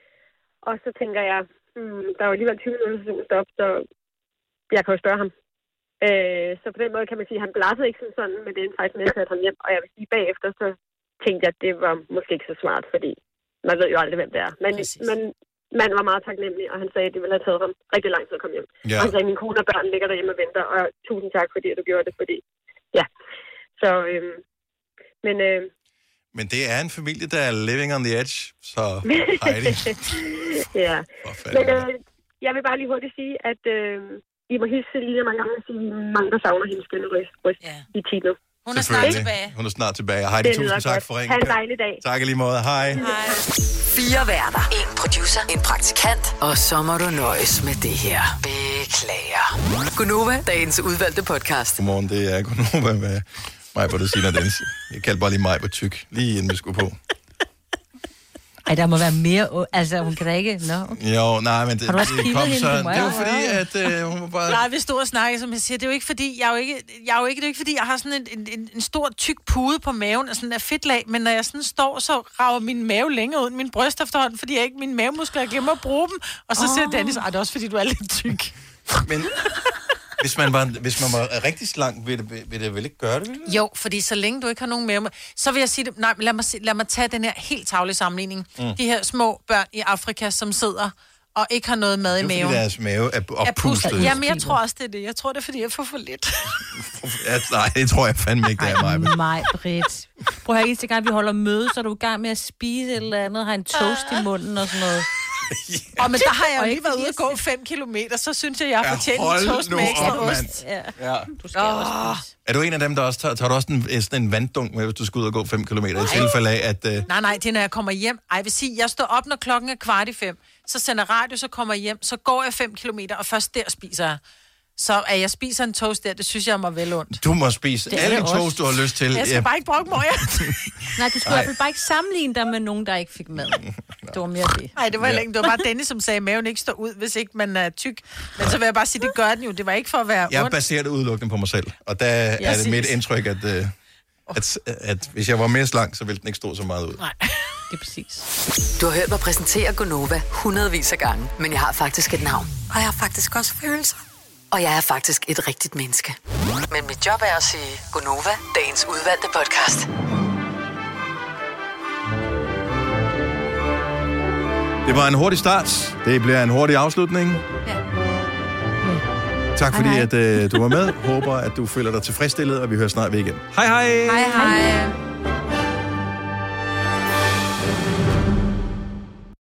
Og så tænker jeg, hmm, der er jo alligevel tyve minutter, så solen står op, så jeg kan jo spørge ham. Øh, så på den måde kan man sige, at han blaffede ikke som sådan, men det er faktisk med at ham hjem. Og jeg vil sige, bagefter, så tænkte jeg, at det var måske ikke så smart, fordi man ved jo aldrig, hvem det er. Men, men manden var meget taknemmelig, og han sagde, at det ville have taget ham rigtig lang tid at komme hjem. Ja. Og han sagde, at min kone og børn ligger derhjemme og venter, og tusind tak, fordi du gjorde det, fordi ja. Så, øhm, men... Øh, Men det er en familie, der er living on the edge, så Heidi. ja. Men øh, jeg vil bare lige hurtigt sige, at øh, I må hilse lige mange gange og sige, mange der savner hendes skønne røst ja. I Tino. Hun er snart tilbage. Hun er snart tilbage. Heidi, tusind tak for ringen. Ha' en dejlig dag. Tak i lige måde. Hej. Hej. Fire værter. En producer. En praktikant. Og så må du nøjes med det her. Beklager. Gunova, dagens udvalgte podcast. Godmorgen, det er Gunova med mig på det siden af Dennis. Jeg kaldte bare lige mig på tyk, lige inden vi skulle på. Ej, der må være mere... Altså, hun kan da ikke... Nå, okay. Jo, nej, men det, det kom så... Det var fordi, at øh, hun var bare... Nej, vi stod og snakkede, som jeg siger. Det er jo ikke fordi, jeg er jo ikke... Jeg er jo ikke, det er jo ikke fordi, jeg har sådan en, en, en, en stor, tyk pude på maven, og sådan en fedtlag, men når jeg sådan står, så rager min mave længere ud end min bryst efterhånden, fordi jeg ikke mine mavemuskler glemmer at bruge dem. Og så oh. siger Dennis, ej, det er også fordi, du er lidt tyk. Men... Hvis man, var, hvis man var rigtig slank, vil det, vil det vel ikke gøre det? Vil det? Jo, fordi så længe du ikke har nogen mave, så vil jeg sige det. Nej, lad mig, lad mig tage den her helt tavlige sammenligning. Mm. De her små børn i Afrika, som sidder og ikke har noget mad i maven. Det er deres mave er oppustet. Jamen, jeg tror også, det er det. Jeg tror, det er, fordi jeg får for lidt. ja, nej, det tror jeg fandme ikke, det er mig. Nej, Britt. Prøv at høre, eneste gang vi holder møde, så er du i gang med at spise et eller andet, har en toast i munden og sådan noget. Ja. Og men der har jeg jo lige været ude og gå fem kilometer, så synes jeg, jeg har fortjent en toast med ekstra ost. Ja. Ja. Du skal oh. også spise. Er du en af dem, der også tager, tager du også en, sådan en vanddunk med, hvis du skal ud og gå fem kilometer, i tilfælde af, at... Uh... Nej, nej, det er, når jeg kommer hjem. Ej, jeg vil sige, jeg står op, når klokken er kvart i fem, så sender radio, så kommer jeg hjem, så går jeg fem kilometer, og først der spiser jeg. Så at jeg spiser en toast der, det synes jeg mig vel ondt. Du må spise alle toast, du har lyst til. Jeg skal ja. bare ikke bruge mig. Nej, du skulle i hvert fald bare ikke sammenligne dig med nogen, der ikke fik mad. Det var mere det. Nej, det var ja. ikke. Det var bare Dennis, som sagde, at maven ikke står ud, hvis ikke man er tyk. Men så vil jeg bare sige, det gør den jo. Det var ikke for at være Jeg ondt. baserer det udelukkende på mig selv. Og der ja, er det præcis. mit indtryk, at, at, at, at hvis jeg var mere slank, så ville den ikke stå så meget ud. Nej, det er præcis. Du har hørt mig præsentere Gunova hundredvis af gange, men jeg har faktisk et navn. Og jeg har faktisk også følelser. Og jeg er faktisk et rigtigt menneske. Men mit job er at sige Gunova, dagens udvalgte podcast. Det var en hurtig start. Det bliver en hurtig afslutning. Ja. Tak fordi, hej, hej. at uh, du var med. Håber, at du føler dig tilfredsstillet, og vi hører snart ved igen. Hej hej! Hej hej!